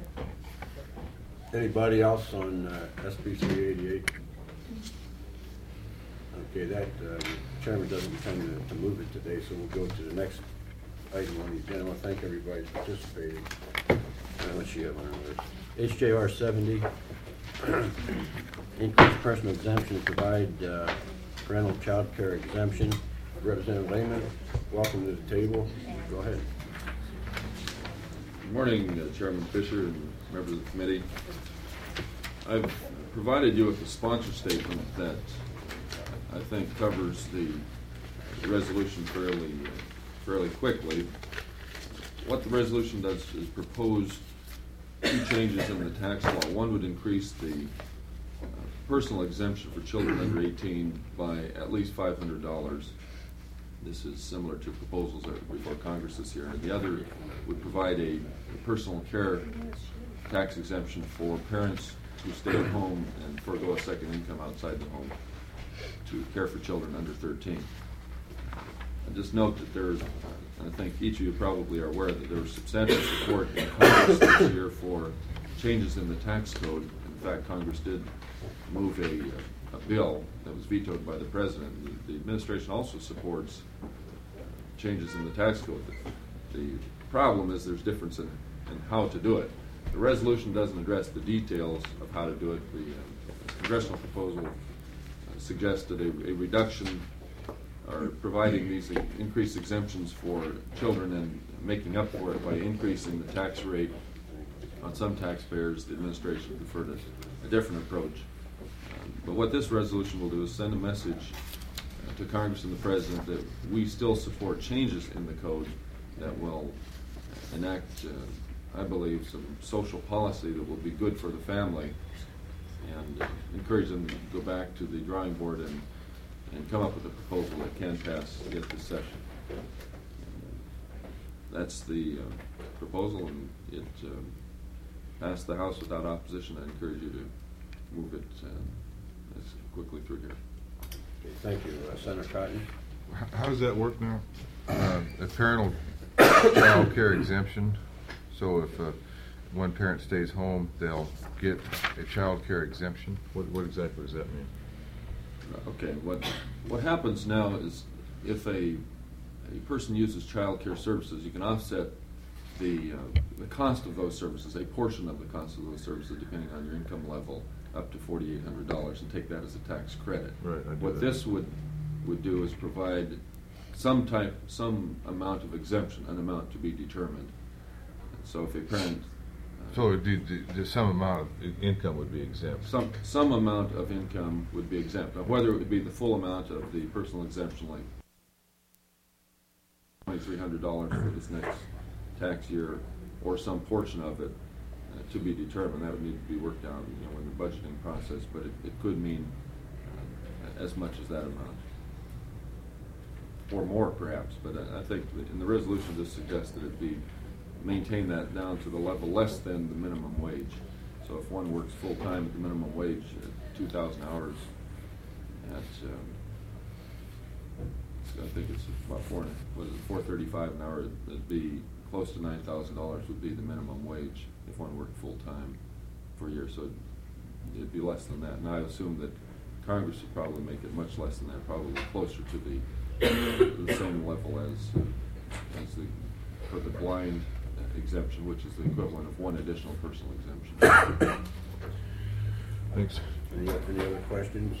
Anybody else on uh, S B three eighty-eight? Okay, that, uh, the chairman doesn't intend to, to move it today, so we'll go to the next item on the agenda. I want to thank everybody for participating. How much you have on our list? H J R seventy, increased personal exemption to provide uh, parental child care exemption. Representative Lehman, welcome to the table. Go ahead. Good morning, uh, Chairman Fisher and members of the committee. I've provided you with a sponsor statement that I think covers the resolution fairly, uh, fairly quickly. What the resolution does is propose two changes in the tax law. One would increase the uh, personal exemption for children under eighteen by at least five hundred dollars. This is similar to proposals that were before Congress this year. And the other would provide a personal care tax exemption for parents to stay at home and forego a second income outside the home to care for children under thirteen. And just note that there's, I think each of you probably are aware that there was substantial support in Congress this year for changes in the tax code. In fact, Congress did move a, a bill that was vetoed by the President. The, the administration also supports changes in the tax code. The, the problem is there's difference in, in how to do it. The resolution doesn't address the details of how to do it. The uh, congressional proposal uh, suggested a, a reduction or providing these increased exemptions for children and making up for it by increasing the tax rate on some taxpayers. The administration preferred a, a different approach. Um, but what this resolution will do is send a message uh, to Congress and the President that we still support changes in the code that will enact, uh, I believe, some social policy that will be good for the family, and uh, encourage them to go back to the drawing board and, and come up with a proposal that can pass at this session. That's the uh, proposal, and it uh, passed the House without opposition. I encourage you to move it uh, as quickly through here. Okay, thank you. Uh, Senator Cotton. How does that work now? Uh, a parental child care exemption. So if uh, one parent stays home, they'll get a child care exemption. What, what exactly does that mean? Okay, what what happens now is if a a person uses child care services, you can offset the uh, the cost of those services, a portion of the cost of those services, depending on your income level, up to forty-eight hundred dollars, and take that as a tax credit. Right. I do What that. this would would do is provide some type, some amount of exemption, an amount to be determined. So if a parent So the, the, the some amount of i- income would be exempt. Some, some amount of income would be exempt. Now, whether it would be the full amount of the personal exemption, like twenty-three hundred dollars for this next tax year, or some portion of it, uh, to be determined. That would need to be worked out, you know, in the budgeting process, but it, it could mean uh, as much as that amount. Or more, perhaps, but I, I think that in the resolution, this suggests that it be maintain that down to the level less than the minimum wage. So if one works full-time at the minimum wage, uh, two thousand hours, at, um, I think it's about four, what is it, four thirty-five an hour, it'd be close to nine thousand dollars would be the minimum wage if one worked full-time for a year, so it'd be less than that. And I assume that Congress would probably make it much less than that, probably closer to the, the same level as, as the, for the blind exemption, which is the equivalent of one additional personal exemption. Thanks. Any, any other questions?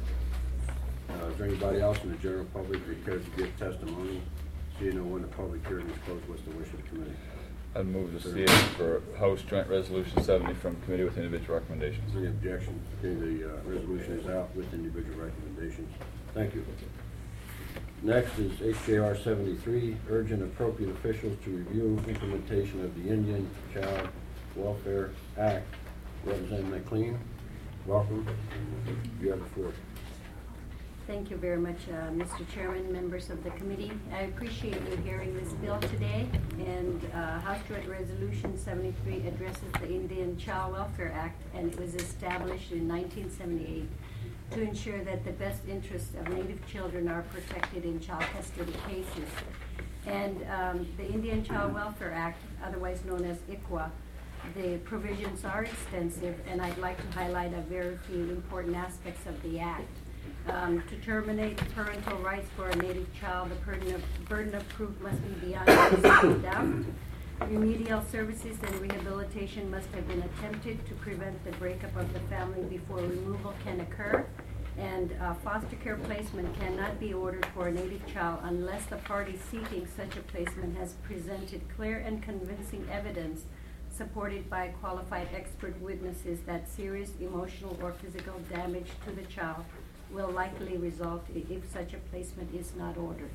Uh, is there anybody else in the general public that cares to give testimony? Seeing no one, the public hearing is closed. What's the wish of the committee? I'd move to see it for House Joint Resolution seventy from committee with individual recommendations. Any objection? Okay, the uh, resolution is out with individual recommendations. Thank you. Next is H J R seventy-three, urging appropriate officials to review implementation of the Indian Child Welfare Act. Representative McLean, welcome. You have the floor. Thank you very much, uh, Mister Chairman, members of the committee. I appreciate you hearing this bill today. And uh, House Joint Resolution seventy-three addresses the Indian Child Welfare Act, and it was established in nineteen seventy-eight to ensure that the best interests of Native children are protected in child custody cases. And um, the Indian Child Welfare Act, otherwise known as I C W A, the provisions are extensive, and I'd like to highlight a very few important aspects of the Act. Um, to terminate parental rights for a Native child, the burden of, burden of proof must be beyond reasonable doubt. Remedial services and rehabilitation must have been attempted to prevent the breakup of the family before removal can occur. And uh, foster care placement cannot be ordered for a Native child unless the party seeking such a placement has presented clear and convincing evidence supported by qualified expert witnesses that serious emotional or physical damage to the child will likely result if such a placement is not ordered.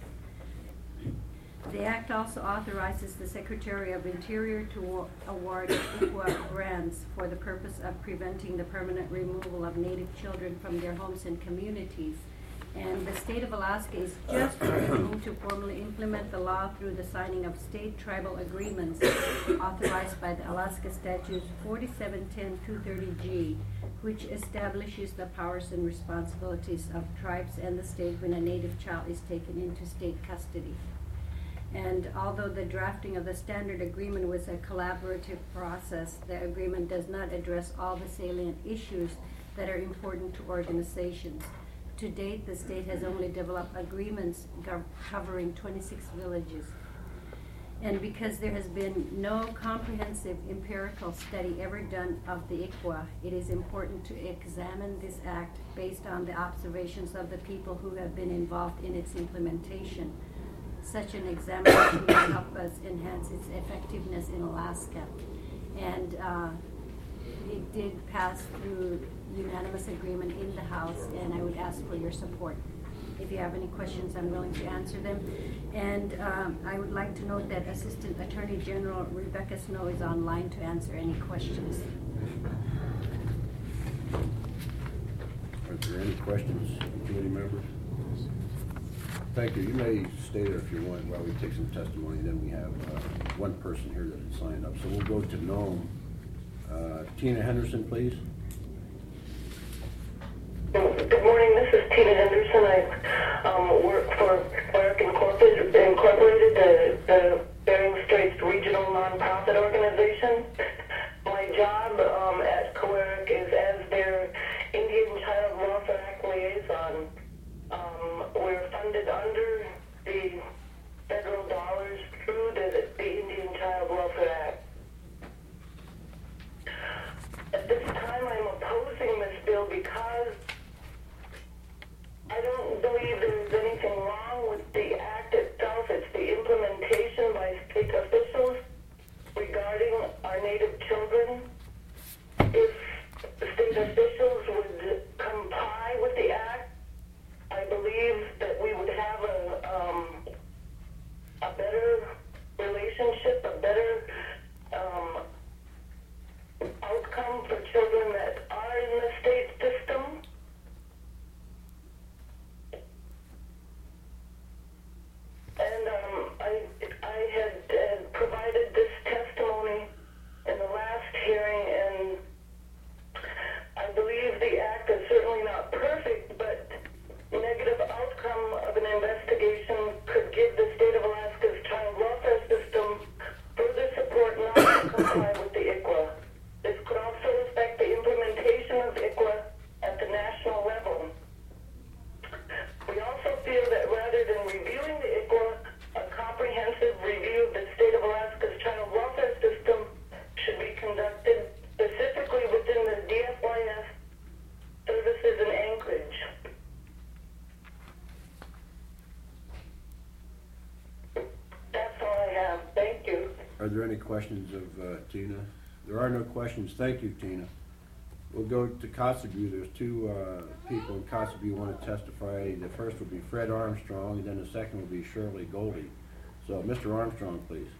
The Act also authorizes the Secretary of Interior to award I C W A grants for the purpose of preventing the permanent removal of Native children from their homes and communities. And the state of Alaska is just beginning to formally implement the law through the signing of state tribal agreements authorized by the Alaska Statutes forty-seven ten two thirty G, which establishes the powers and responsibilities of tribes and the state when a Native child is taken into state custody. And although the drafting of the standard agreement was a collaborative process, the agreement does not address all the salient issues that are important to organizations. To date, the state has only developed agreements gov- covering twenty-six villages. And because there has been no comprehensive empirical study ever done of the I C W A, it is important to examine this act based on the observations of the people who have been involved in its implementation. Such an examination will help us enhance its effectiveness in Alaska. And uh, it did pass through unanimous agreement in the House, and I would ask for your support. If you have any questions, I'm willing to answer them. And um, I would like to note that Assistant Attorney General Rebecca Snow is online to answer any questions. Are there any questions, committee members? Thank you. You may stay there if you want while we take some testimony. Then we have uh, one person here that has signed up. So we'll go to Nome. Uh, Tina Henderson, please. Good morning, this is Tina Henderson. I um, work for Quirk Incorporated, Incorporated the, the Bering Straits Regional Nonprofit Organization. My job um, at Quirk is as their Indian Child Welfare Act liaison. Um, we're funded under the federal dollars through the, the Indian Child Welfare Act. At this time, I'm opposing this bill because I don't believe there's anything wrong with the act itself. It's the implementation by state officials regarding our Native children. If state officials would comply with the act, I believe that we would have a, um, a better relationship, a better um, outcome for children that are in the state system. And um, I, I had uh, provided this testimony in the last hearing, and I believe the act is certainly not perfect, but negative outcome of an investigation could give the state of Alaska's child welfare system further support not to comply with the I C W A. This could also affect the implementation of I C W A at the national level. We also feel that rather than reviewing the I C W A, a comprehensive review of the state of Alaska's child welfare system should be conducted specifically within the D F Y S services in Anchorage. That's all I have. Thank you. Are there any questions of uh, Tina? There are no questions. Thank you, Tina. We'll go to Kotzebue. There's two uh, people in Kotzebue who want to testify. The first will be Fred Armstrong, and then the second will be Shirley Goldie. So, Mister Armstrong, please.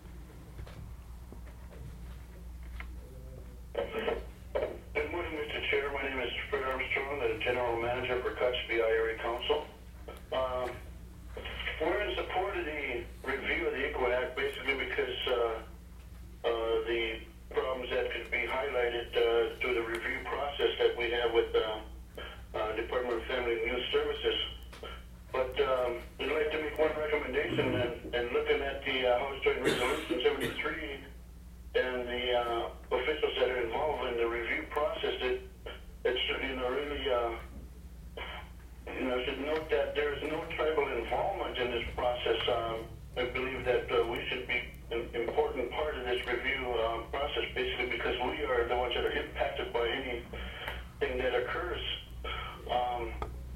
Good morning, Mister Chair. My name is Fred Armstrong, the General Manager for Kotzebue Area Council. Um, we're in support of the review of the I C W A Act, basically because uh, uh, the problems that could be highlighted uh, through the review process that we have with uh, uh, Department of Family and Youth Services. But um, we'd like to make one recommendation, and, and looking at the uh, House Joint Resolution seventy-three and the uh, officials that are involved in the review process, it, it's, you know, really, uh, you know, should note that there is no tribal involvement in this process. Um, I believe that uh, we should be an important part of this review uh, process, basically because we are the ones that are impacted by anything that occurs. Um,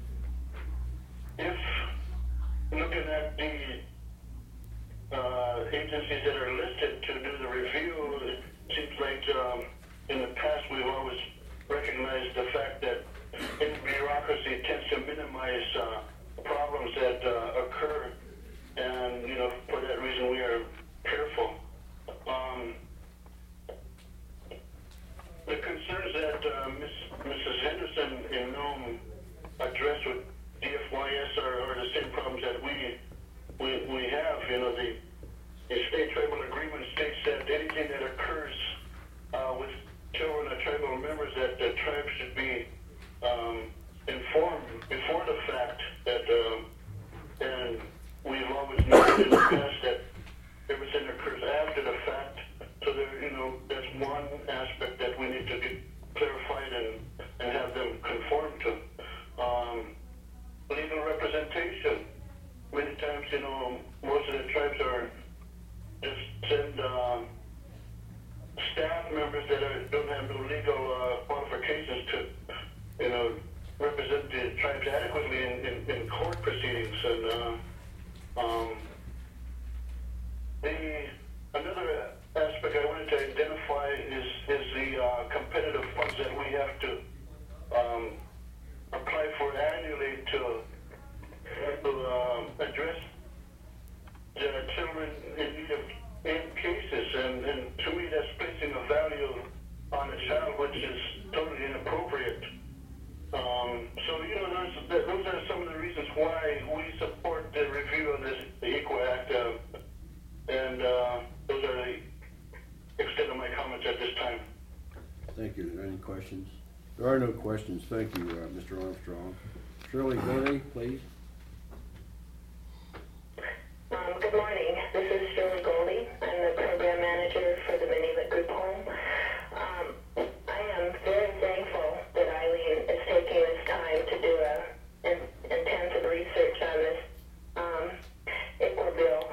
if looking at the uh, agencies that are listed to do the review, it seems like um, in the past we've always recognized the fact that in bureaucracy tends to minimize uh, problems that uh, occur, and you know, for that reason we are careful. Um, the concerns that uh, Miss, Missus Henderson in Nome addressed with D F Y S members that the tribe should be um, informed before the fact that, um, and we've always known in the past that everything occurs after the fact. So there, you know, that's one aspect that we need to get clarified and, and have them conform to. Um, legal representation. Many times, you know, most of the tribes are just send uh, staff members that are, don't have no legal uh, qualifications to, you know, represent the tribes adequately in, in, in court proceedings. And uh, um, the another aspect I wanted to identify is is the uh, competitive funds that we have to um, apply for annually to to uh, address the children in need of in cases, and, and to me that's placing a value on a child which is totally inappropriate. Um, so, you know, those, those are some of the reasons why we support the review of this, the EQUA Act, uh, and uh, those are the extent of my comments at this time. Thank you. Are there any questions? There are no questions. Thank you, uh, Mister Armstrong. Shirley Gordy, please. Um, good morning. This is Shirley Goldie. I'm the program manager for the Minivet Group Home. Um, I am very thankful that Eileen is taking this time to do a in, intensive research on this um, ICWA bill.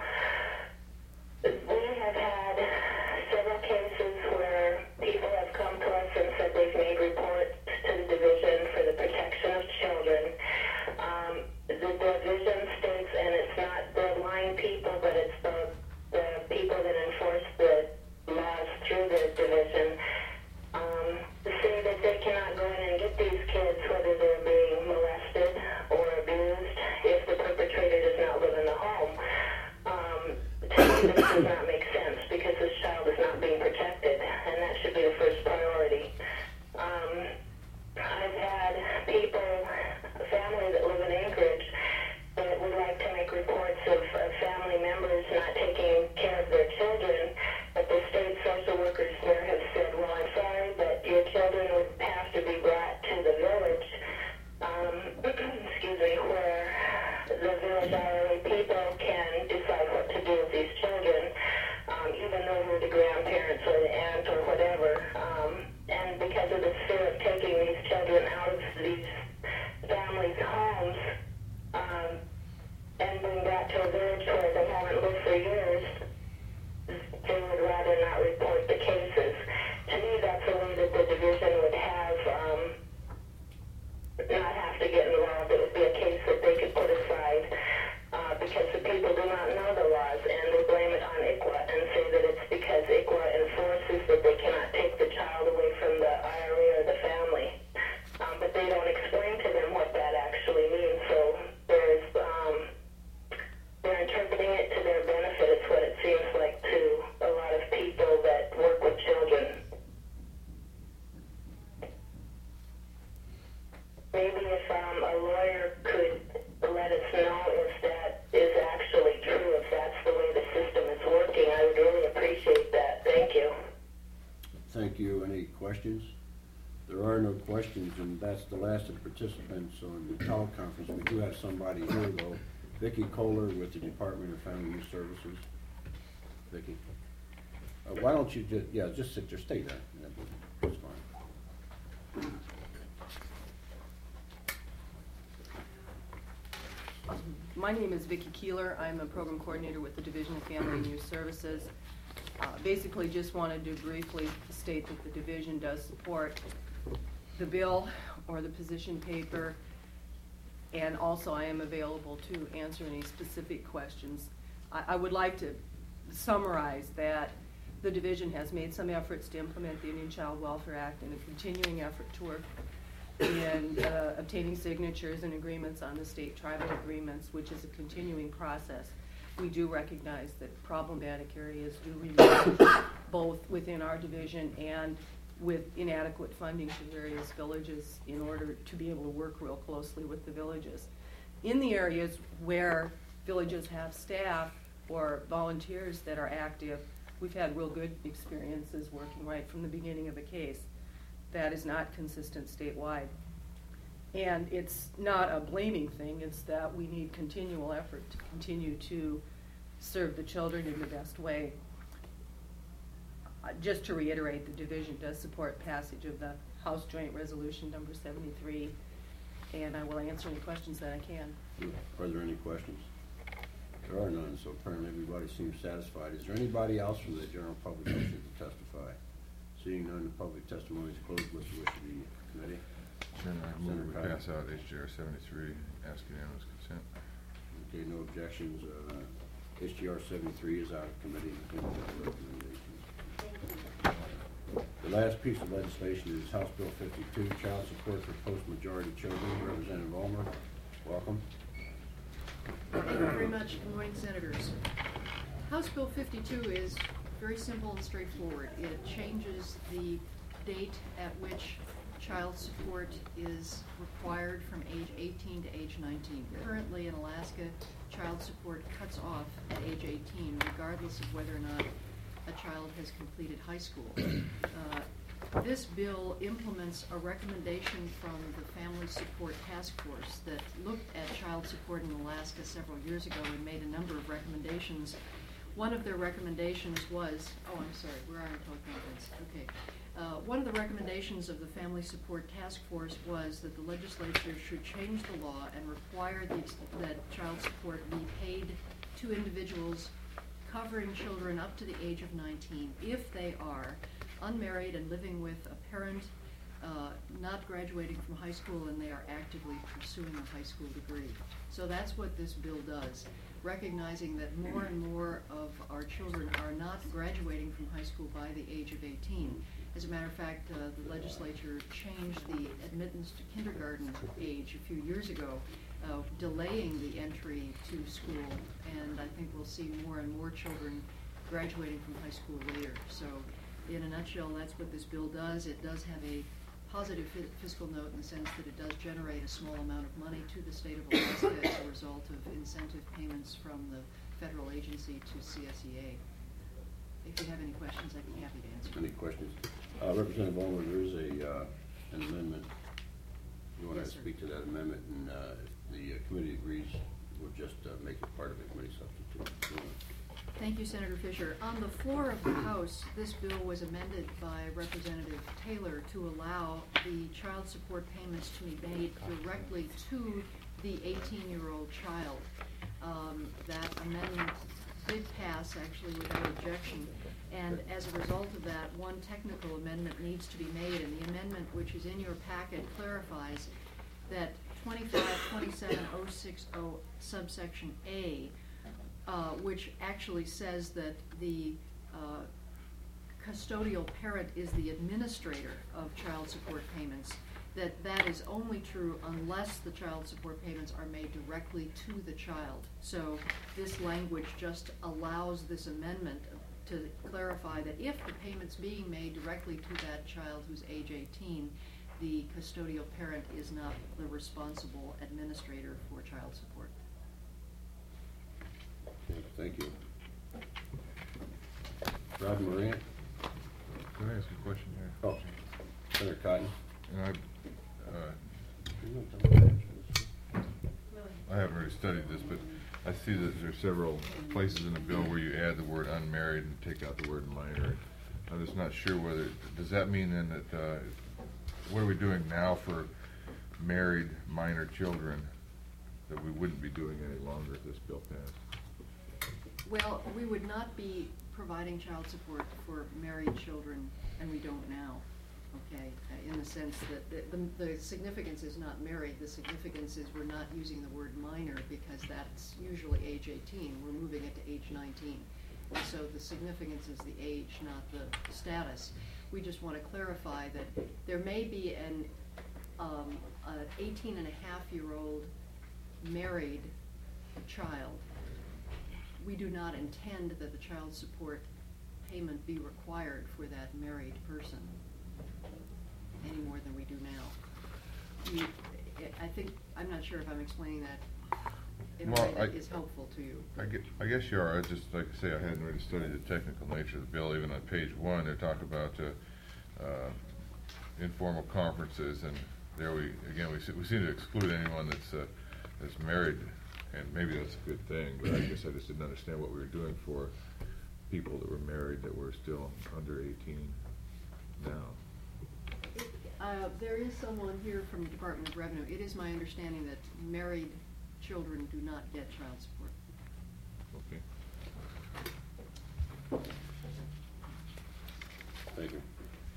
We have had several cases where people have come to us and said they've made reports to the Division for the Protection of Children. Um, the division states, and it's not the line people, but it's the, the people that enforce the laws through the division, um, say that they cannot go in and get these kids, whether they're being molested or abused, if the perpetrator does not live in the home. Um, to me, this does not make sense, because this child is not being protected, and that should be the first priority. Um, I've had people, family that live in Anchorage, that would like to make reports of, of family members not taking care of their children, but the state social workers there have said, well, I'm sorry, but your children would have to be brought to the village, um, excuse me, where the village I R A people can decide what to do with these children, um, even though we're the grandparents or the aunt or whatever. Um, and because of the fear of taking these children out of these families' homes, um, and bring back to a village where they haven't lived for years, they would rather not report the cases. To me, that's a way that the division would have, um, not have to get involved. It would be a case that they could put aside, uh, because the people do not know the laws, and they blame it on ICWA and say that it's because ICWA enforces that they cannot take the child away from the I R A or the family. Um, but they don't explain to them what that actually means, so there's, um, they're interpreting it to their benefit. It's what it seems like to a lot of people that work with children. Maybe if um, a lawyer could let us know if that is actually true, if that's the way the system is working, I would really appreciate that. Thank you. Thank you. Any questions? There are no questions, and that's the last of the participants on the teleconference. We do have somebody here, though. Vicki Kohler with the Department of Family Youth Services. Vicki. Uh, why don't you just, yeah, just sit there, stay there. That's fine. My name is Vicki Keeler. I'm a program coordinator with the Division of Family and Youth Services. Uh, basically, just wanted to briefly state that the division does support the bill or the position paper, and also I am available to answer any specific questions. I, I would like to summarize that the division has made some efforts to implement the Indian Child Welfare Act and a continuing effort to work in uh, obtaining signatures and agreements on the state tribal agreements, which is a continuing process. We do recognize that problematic areas do remain both within our division and with inadequate funding to various villages in order to be able to work real closely with the villages. In the areas where villages have staff or volunteers that are active, we've had real good experiences working right from the beginning of a case. that is not consistent statewide. And it's not a blaming thing, it's that we need continual effort to continue to serve the children in the best way. Uh, just to reiterate, the division does support passage of the House Joint Resolution number seventy-three, and I will answer any questions that I can. Are there any questions? There are none, so apparently everybody seems satisfied. Is there anybody else from the general public wishing to testify? Seeing none, the public testimony is closed. What's the wish of the committee? Chairman, I move we Senator pass out H J R seventy-three, ask unanimous consent. Okay, no objections. Uh, H G R seventy-three is out of committee. Recommendations. The last piece of legislation is House Bill fifty-two, Child Support for Post-Majority Children. Representative Ulmer, welcome. Thank you very much. Good morning, Senators. House Bill fifty-two is very simple and straightforward. It changes the date at which child support is required from age eighteen to age nineteen. Currently in Alaska, child support cuts off at age eighteen, regardless of whether or not a child has completed high school. Uh, this bill implements a recommendation from the Family Support Task Force that looked at child support in Alaska several years ago and made a number of recommendations. One of their recommendations was, oh, I'm sorry, we're on teleconference. Okay. Uh, one of the recommendations of the Family Support Task Force was that the legislature should change the law and require the, that child support be paid to individuals covering children up to the age of nineteen if they are unmarried and living with a parent uh, not graduating from high school and they are actively pursuing a high school degree. So that's what this bill does, recognizing that more and more of our children are not graduating from high school by the age of eighteen. As a matter of fact, uh, the legislature changed the admittance to kindergarten age a few years ago, uh, delaying the entry to school, and I think we'll see more and more children graduating from high school later. So in a nutshell, that's what this bill does. It does have a positive fiscal note in the sense that it does generate a small amount of money to the state of Alaska as a result of incentive payments from the federal agency to C S E A. If you have any questions, I'd be happy to answer. Any questions? Uh, Representative Ulmer, there is a, uh, an amendment. You want Yes, to sir. speak to that amendment, and uh, if the uh, committee agrees, we'll just uh, make it part of the committee substitute. Thank you, Senator Fisher. On the floor of the House, this bill was amended by Representative Taylor to allow the child support payments to be made directly to the eighteen-year-old child. Um, that amendment did pass, actually, without objection. And as a result of that, one technical amendment needs to be made, and the amendment, which is in your packet, clarifies that twenty-five twenty-seven oh six oh subsection A, Uh, which actually says that the uh, custodial parent is the administrator of child support payments, that that is only true unless the child support payments are made directly to the child. So this language just allows this amendment to clarify that if the payment's being made directly to that child who's age eighteen, the custodial parent is not the responsible administrator for child support. Okay, thank you. Rod Moran? Can I ask a question here? Oh, Senator Cotton. And I, uh, I haven't really studied this, but I see that there are several places in the bill where you add the word unmarried and take out the word minor. I'm just not sure whether, does that mean then that, uh, what are we doing now for married minor children that we wouldn't be doing any longer if this bill passed? Well, we would not be providing child support for married children, and we don't now, okay? Uh, in the sense that the, the, the significance is not married, the significance is we're not using the word minor because that's usually age eighteen. We're moving it to age nineteen. And so the significance is the age, not the status. We just want to clarify that there may be an um, an eighteen and a half year old married child. We do not intend that the child support payment be required for that married person any more than we do now. You, I think, I'm not sure if I'm explaining that in a Well, way that I- is helpful to you. I guess, I guess you are. I just, like I say, I hadn't really studied the technical nature of the bill. Even on page one, they talk about uh, uh, informal conferences, and there we, again, we, se- we seem to exclude anyone that's, uh, that's married, and maybe that's a good thing, but I guess I just didn't understand what we were doing for people that were married that were still under eighteen now. Uh, there is someone here from the Department of Revenue. It is my understanding that married children do not get child support. Okay. Thank you.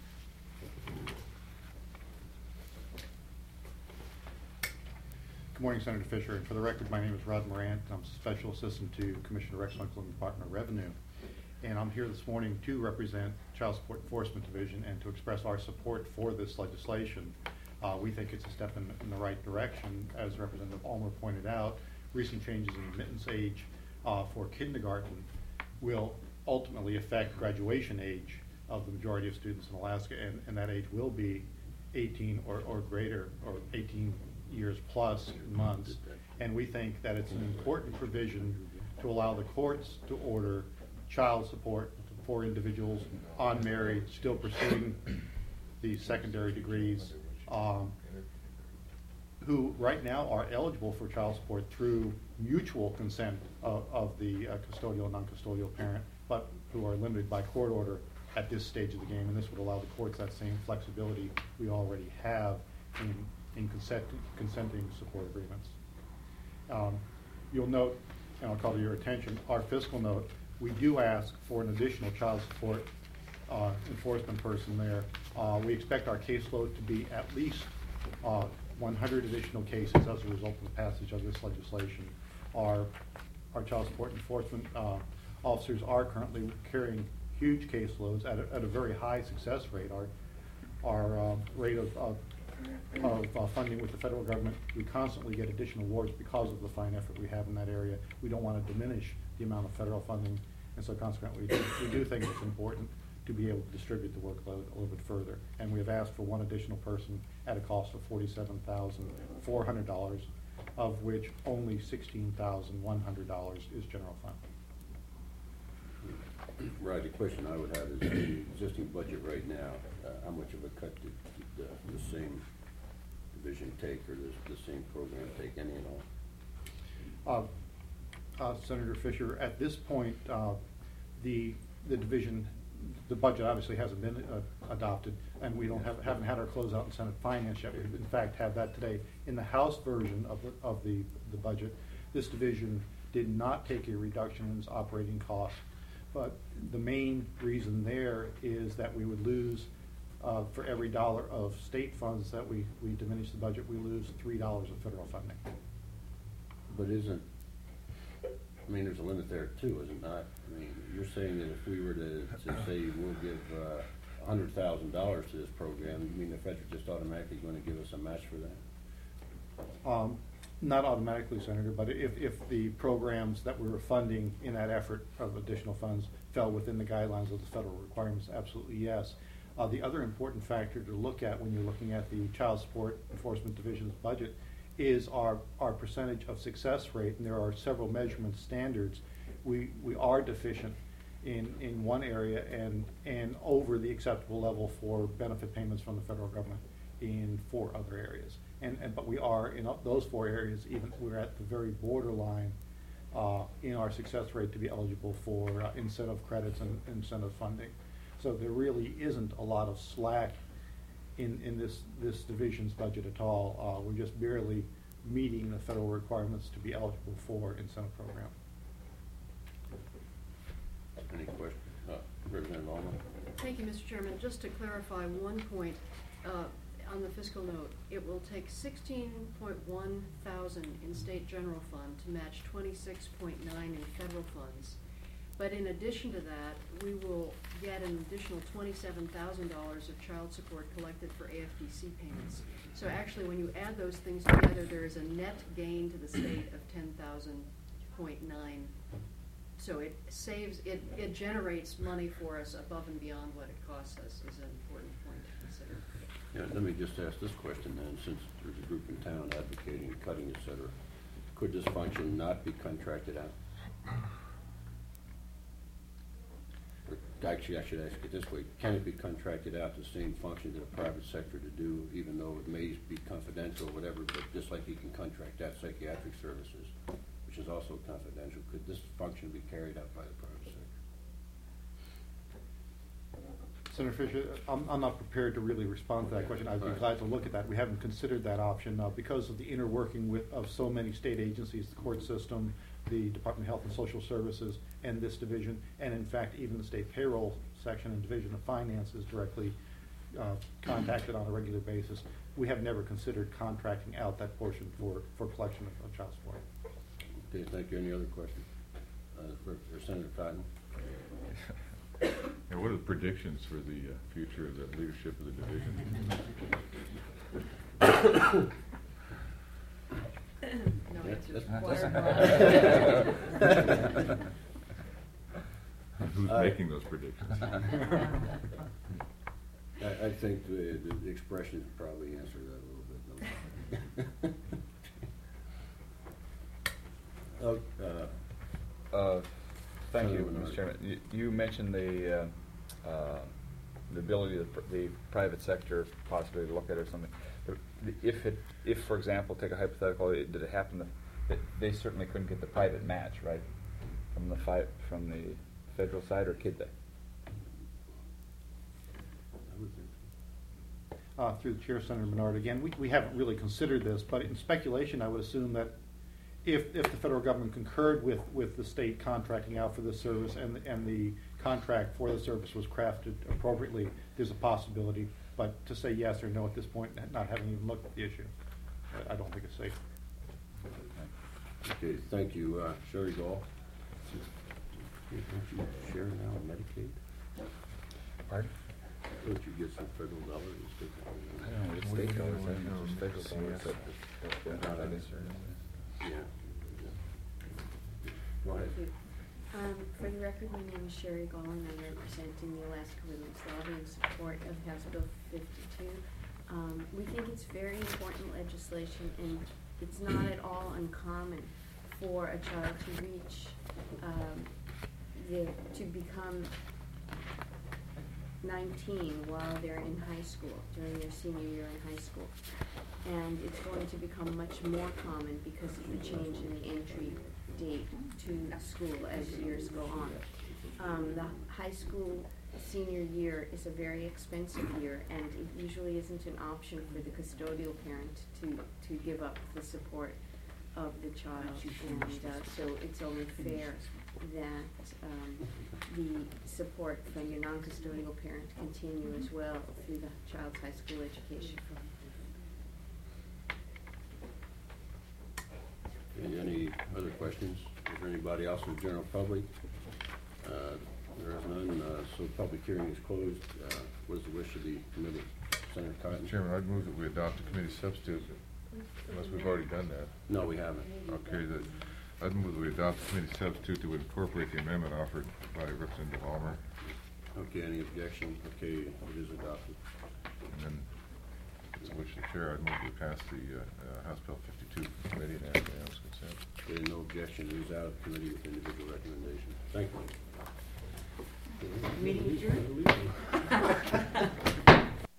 Good morning, Senator Fisher. And for the record, my name is Rod Morant. I'm Special Assistant to Commissioner Rex Winkle in the Department of Revenue. And I'm here this morning to represent Child Support Enforcement Division and to express our support for this legislation. Uh, we think it's a step in, in the right direction. As Representative Ulmer pointed out, recent changes in admittance age uh, for kindergarten will ultimately affect graduation age of the majority of students in Alaska, and, and that age will be eighteen or, or greater, or eighteen years plus months. And we think that it's an important provision to allow the courts to order child support for individuals unmarried, still pursuing the secondary degrees, um, who right now are eligible for child support through mutual consent of, of the uh, custodial and non-custodial parent, but who are limited by court order at this stage of the game. And this would allow the courts that same flexibility we already have in, in consent, consenting support agreements. Um, you'll note, and I'll call to your attention, our fiscal note, we do ask for an additional child support uh, enforcement person there. Uh, we expect our caseload to be at least uh, one hundred additional cases as a result of the passage of this legislation. Our, our child support enforcement uh, officers are currently carrying huge caseloads at a, at a very high success rate. Our, our uh, rate of, of, of uh, funding with the federal government, we constantly get additional awards because of the fine effort we have in that area. We don't want to diminish the amount of federal funding, and so consequently we do, we do think it's important to be able to distribute the workload a little bit further. And we have asked for one additional person at a cost of forty-seven thousand four hundred dollars, of which only sixteen thousand one hundred dollars is general fund. Right, the question I would have is the existing budget right now, uh, how much of a cut did the, the same division take, or does the same program take, any and all? Uh, uh, Senator Fisher, at this point, uh, the the division, the budget obviously hasn't been uh, adopted, and we don't have haven't had our closeout in Senate Finance yet. We in fact have that today. In the House version of the of the the budget, this division did not take a reduction in its operating costs, but the main reason there is that we would lose uh, for every dollar of state funds that we we diminish the budget, we lose three dollars of federal funding. But isn't, I mean, there's a limit there too, is it not? I mean, you're saying that if we were to, to say we'll give uh, one hundred thousand dollars to this program, you mean the feds are just automatically going to give us a match for that? Um, not automatically, Senator, but if, if the programs that we were funding in that effort of additional funds fell within the guidelines of the federal requirements, absolutely yes. Uh, the other important factor to look at when you're looking at the Child Support Enforcement Division's budget is our, our percentage of success rate, and there are several measurement standards. We, we are deficient in, in one area and, and over the acceptable level for benefit payments from the federal government in four other areas. And, and but we are, in those four areas, even we're at the very borderline uh, in our success rate to be eligible for uh, incentive credits and incentive funding. So there really isn't a lot of slack in, in this, this division's budget at all. Uh, we're just barely meeting the federal requirements to be eligible for incentive program. Any questions? Uh, Representative Allman? Thank you, Mister Chairman. Just to clarify one point, uh, on the fiscal note, it will take sixteen point one thousand in state general fund to match twenty-six point nine in federal funds. But in addition to that, we will get an additional twenty-seven thousand dollars of child support collected for A F D C payments. So actually, when you add those things together, there is a net gain to the state of ten thousand point nine. So it saves, it, it generates money for us above and beyond what it costs us, is an important point to consider. Yeah, let me just ask this question then, since there's a group in town advocating cutting, et cetera. Could this function not be contracted out? Or actually, I should ask it this way, can it be contracted out the same function to the private sector to do, even though it may be confidential or whatever, but just like you can contract out psychiatric services, which is also confidential, could this function be carried out by the private sector? Senator Fisher, I'm, I'm not prepared to really respond to that question. I'd be Right. glad to look at that. We haven't considered that option uh, because of the inner working with, of so many state agencies, the court system, the Department of Health and Social Services, and this division, and in fact, even the state payroll section and Division of Finance is directly uh, contacted on a regular basis. We have never considered contracting out that portion for, for collection of, of child support. Okay, thank you. Any other questions? Uh, for, for Senator Cotton? And what are the predictions for the uh, future of the leadership of the division? No That's- answers. Who's Uh, making those predictions? I, I think the, the, the expressions probably answer that a little bit. No? oh, uh, Uh, Thank you, Senator Mister Menard. Chairman. You, you mentioned the, uh, uh, the ability of the, pr- the private sector possibly to look at it or something. But If it, if, for example, take a hypothetical, it- did it happen that, that they certainly couldn't get the private match, right? From the fi- from the federal side, or could they? I would think so. Uh, through the chair, Senator Menard, again, we, we haven't really considered this, but in speculation, I would assume that if, if the federal government concurred with, with the state contracting out for this service and, and the contract for the service was crafted appropriately, there's a possibility. But to say yes or no at this point, not having even looked at the issue, I, I don't think it's safe. Okay, thank you. Uh, Sherry Gall? Don't you share now on Medicaid? Pardon? Don't you get some federal dollars? and state dollars? I don't know, it's state dollars, I think it's federal dollars that, that, that, Not that on is- Yeah. Go ahead. Thank you. Um, for the record, my name is Sherry Gall, and I'm representing the Alaska Women's Lobby in support of House Bill fifty-two. Um, we think it's very important legislation, and it's not at all uncommon for a child to reach, um, the, to become nineteen while they're in high school, during their senior year in high school. And it's going to become much more common because of the change in the entry date to school as years go on. Um, the high school senior year is a very expensive year, and it usually isn't an option for the custodial parent to, to give up the support of the child. And uh, so it's only fair that um, the support from your non-custodial parent continue as well through the child's high school education. Okay, any other questions? Is there anybody else in the general public? Uh, There is none, uh, so the public hearing is closed. Uh, What is the wish of the committee? Senator Cotton? Mister Chairman, I'd move that we adopt a committee substitute, unless we've already done that. No, we haven't. Okay, that, I'd move that we adopt a committee substitute to incorporate the amendment offered by Representative Almer. Okay, any objection? Okay, it is adopted. And then, as a wish of the chair, I'd move we pass the uh, uh, House Bill fifty-two committee and act unanimous consent. Okay, no objection. It is out of committee with individual recommendation. Thank you. Meeting adjourned.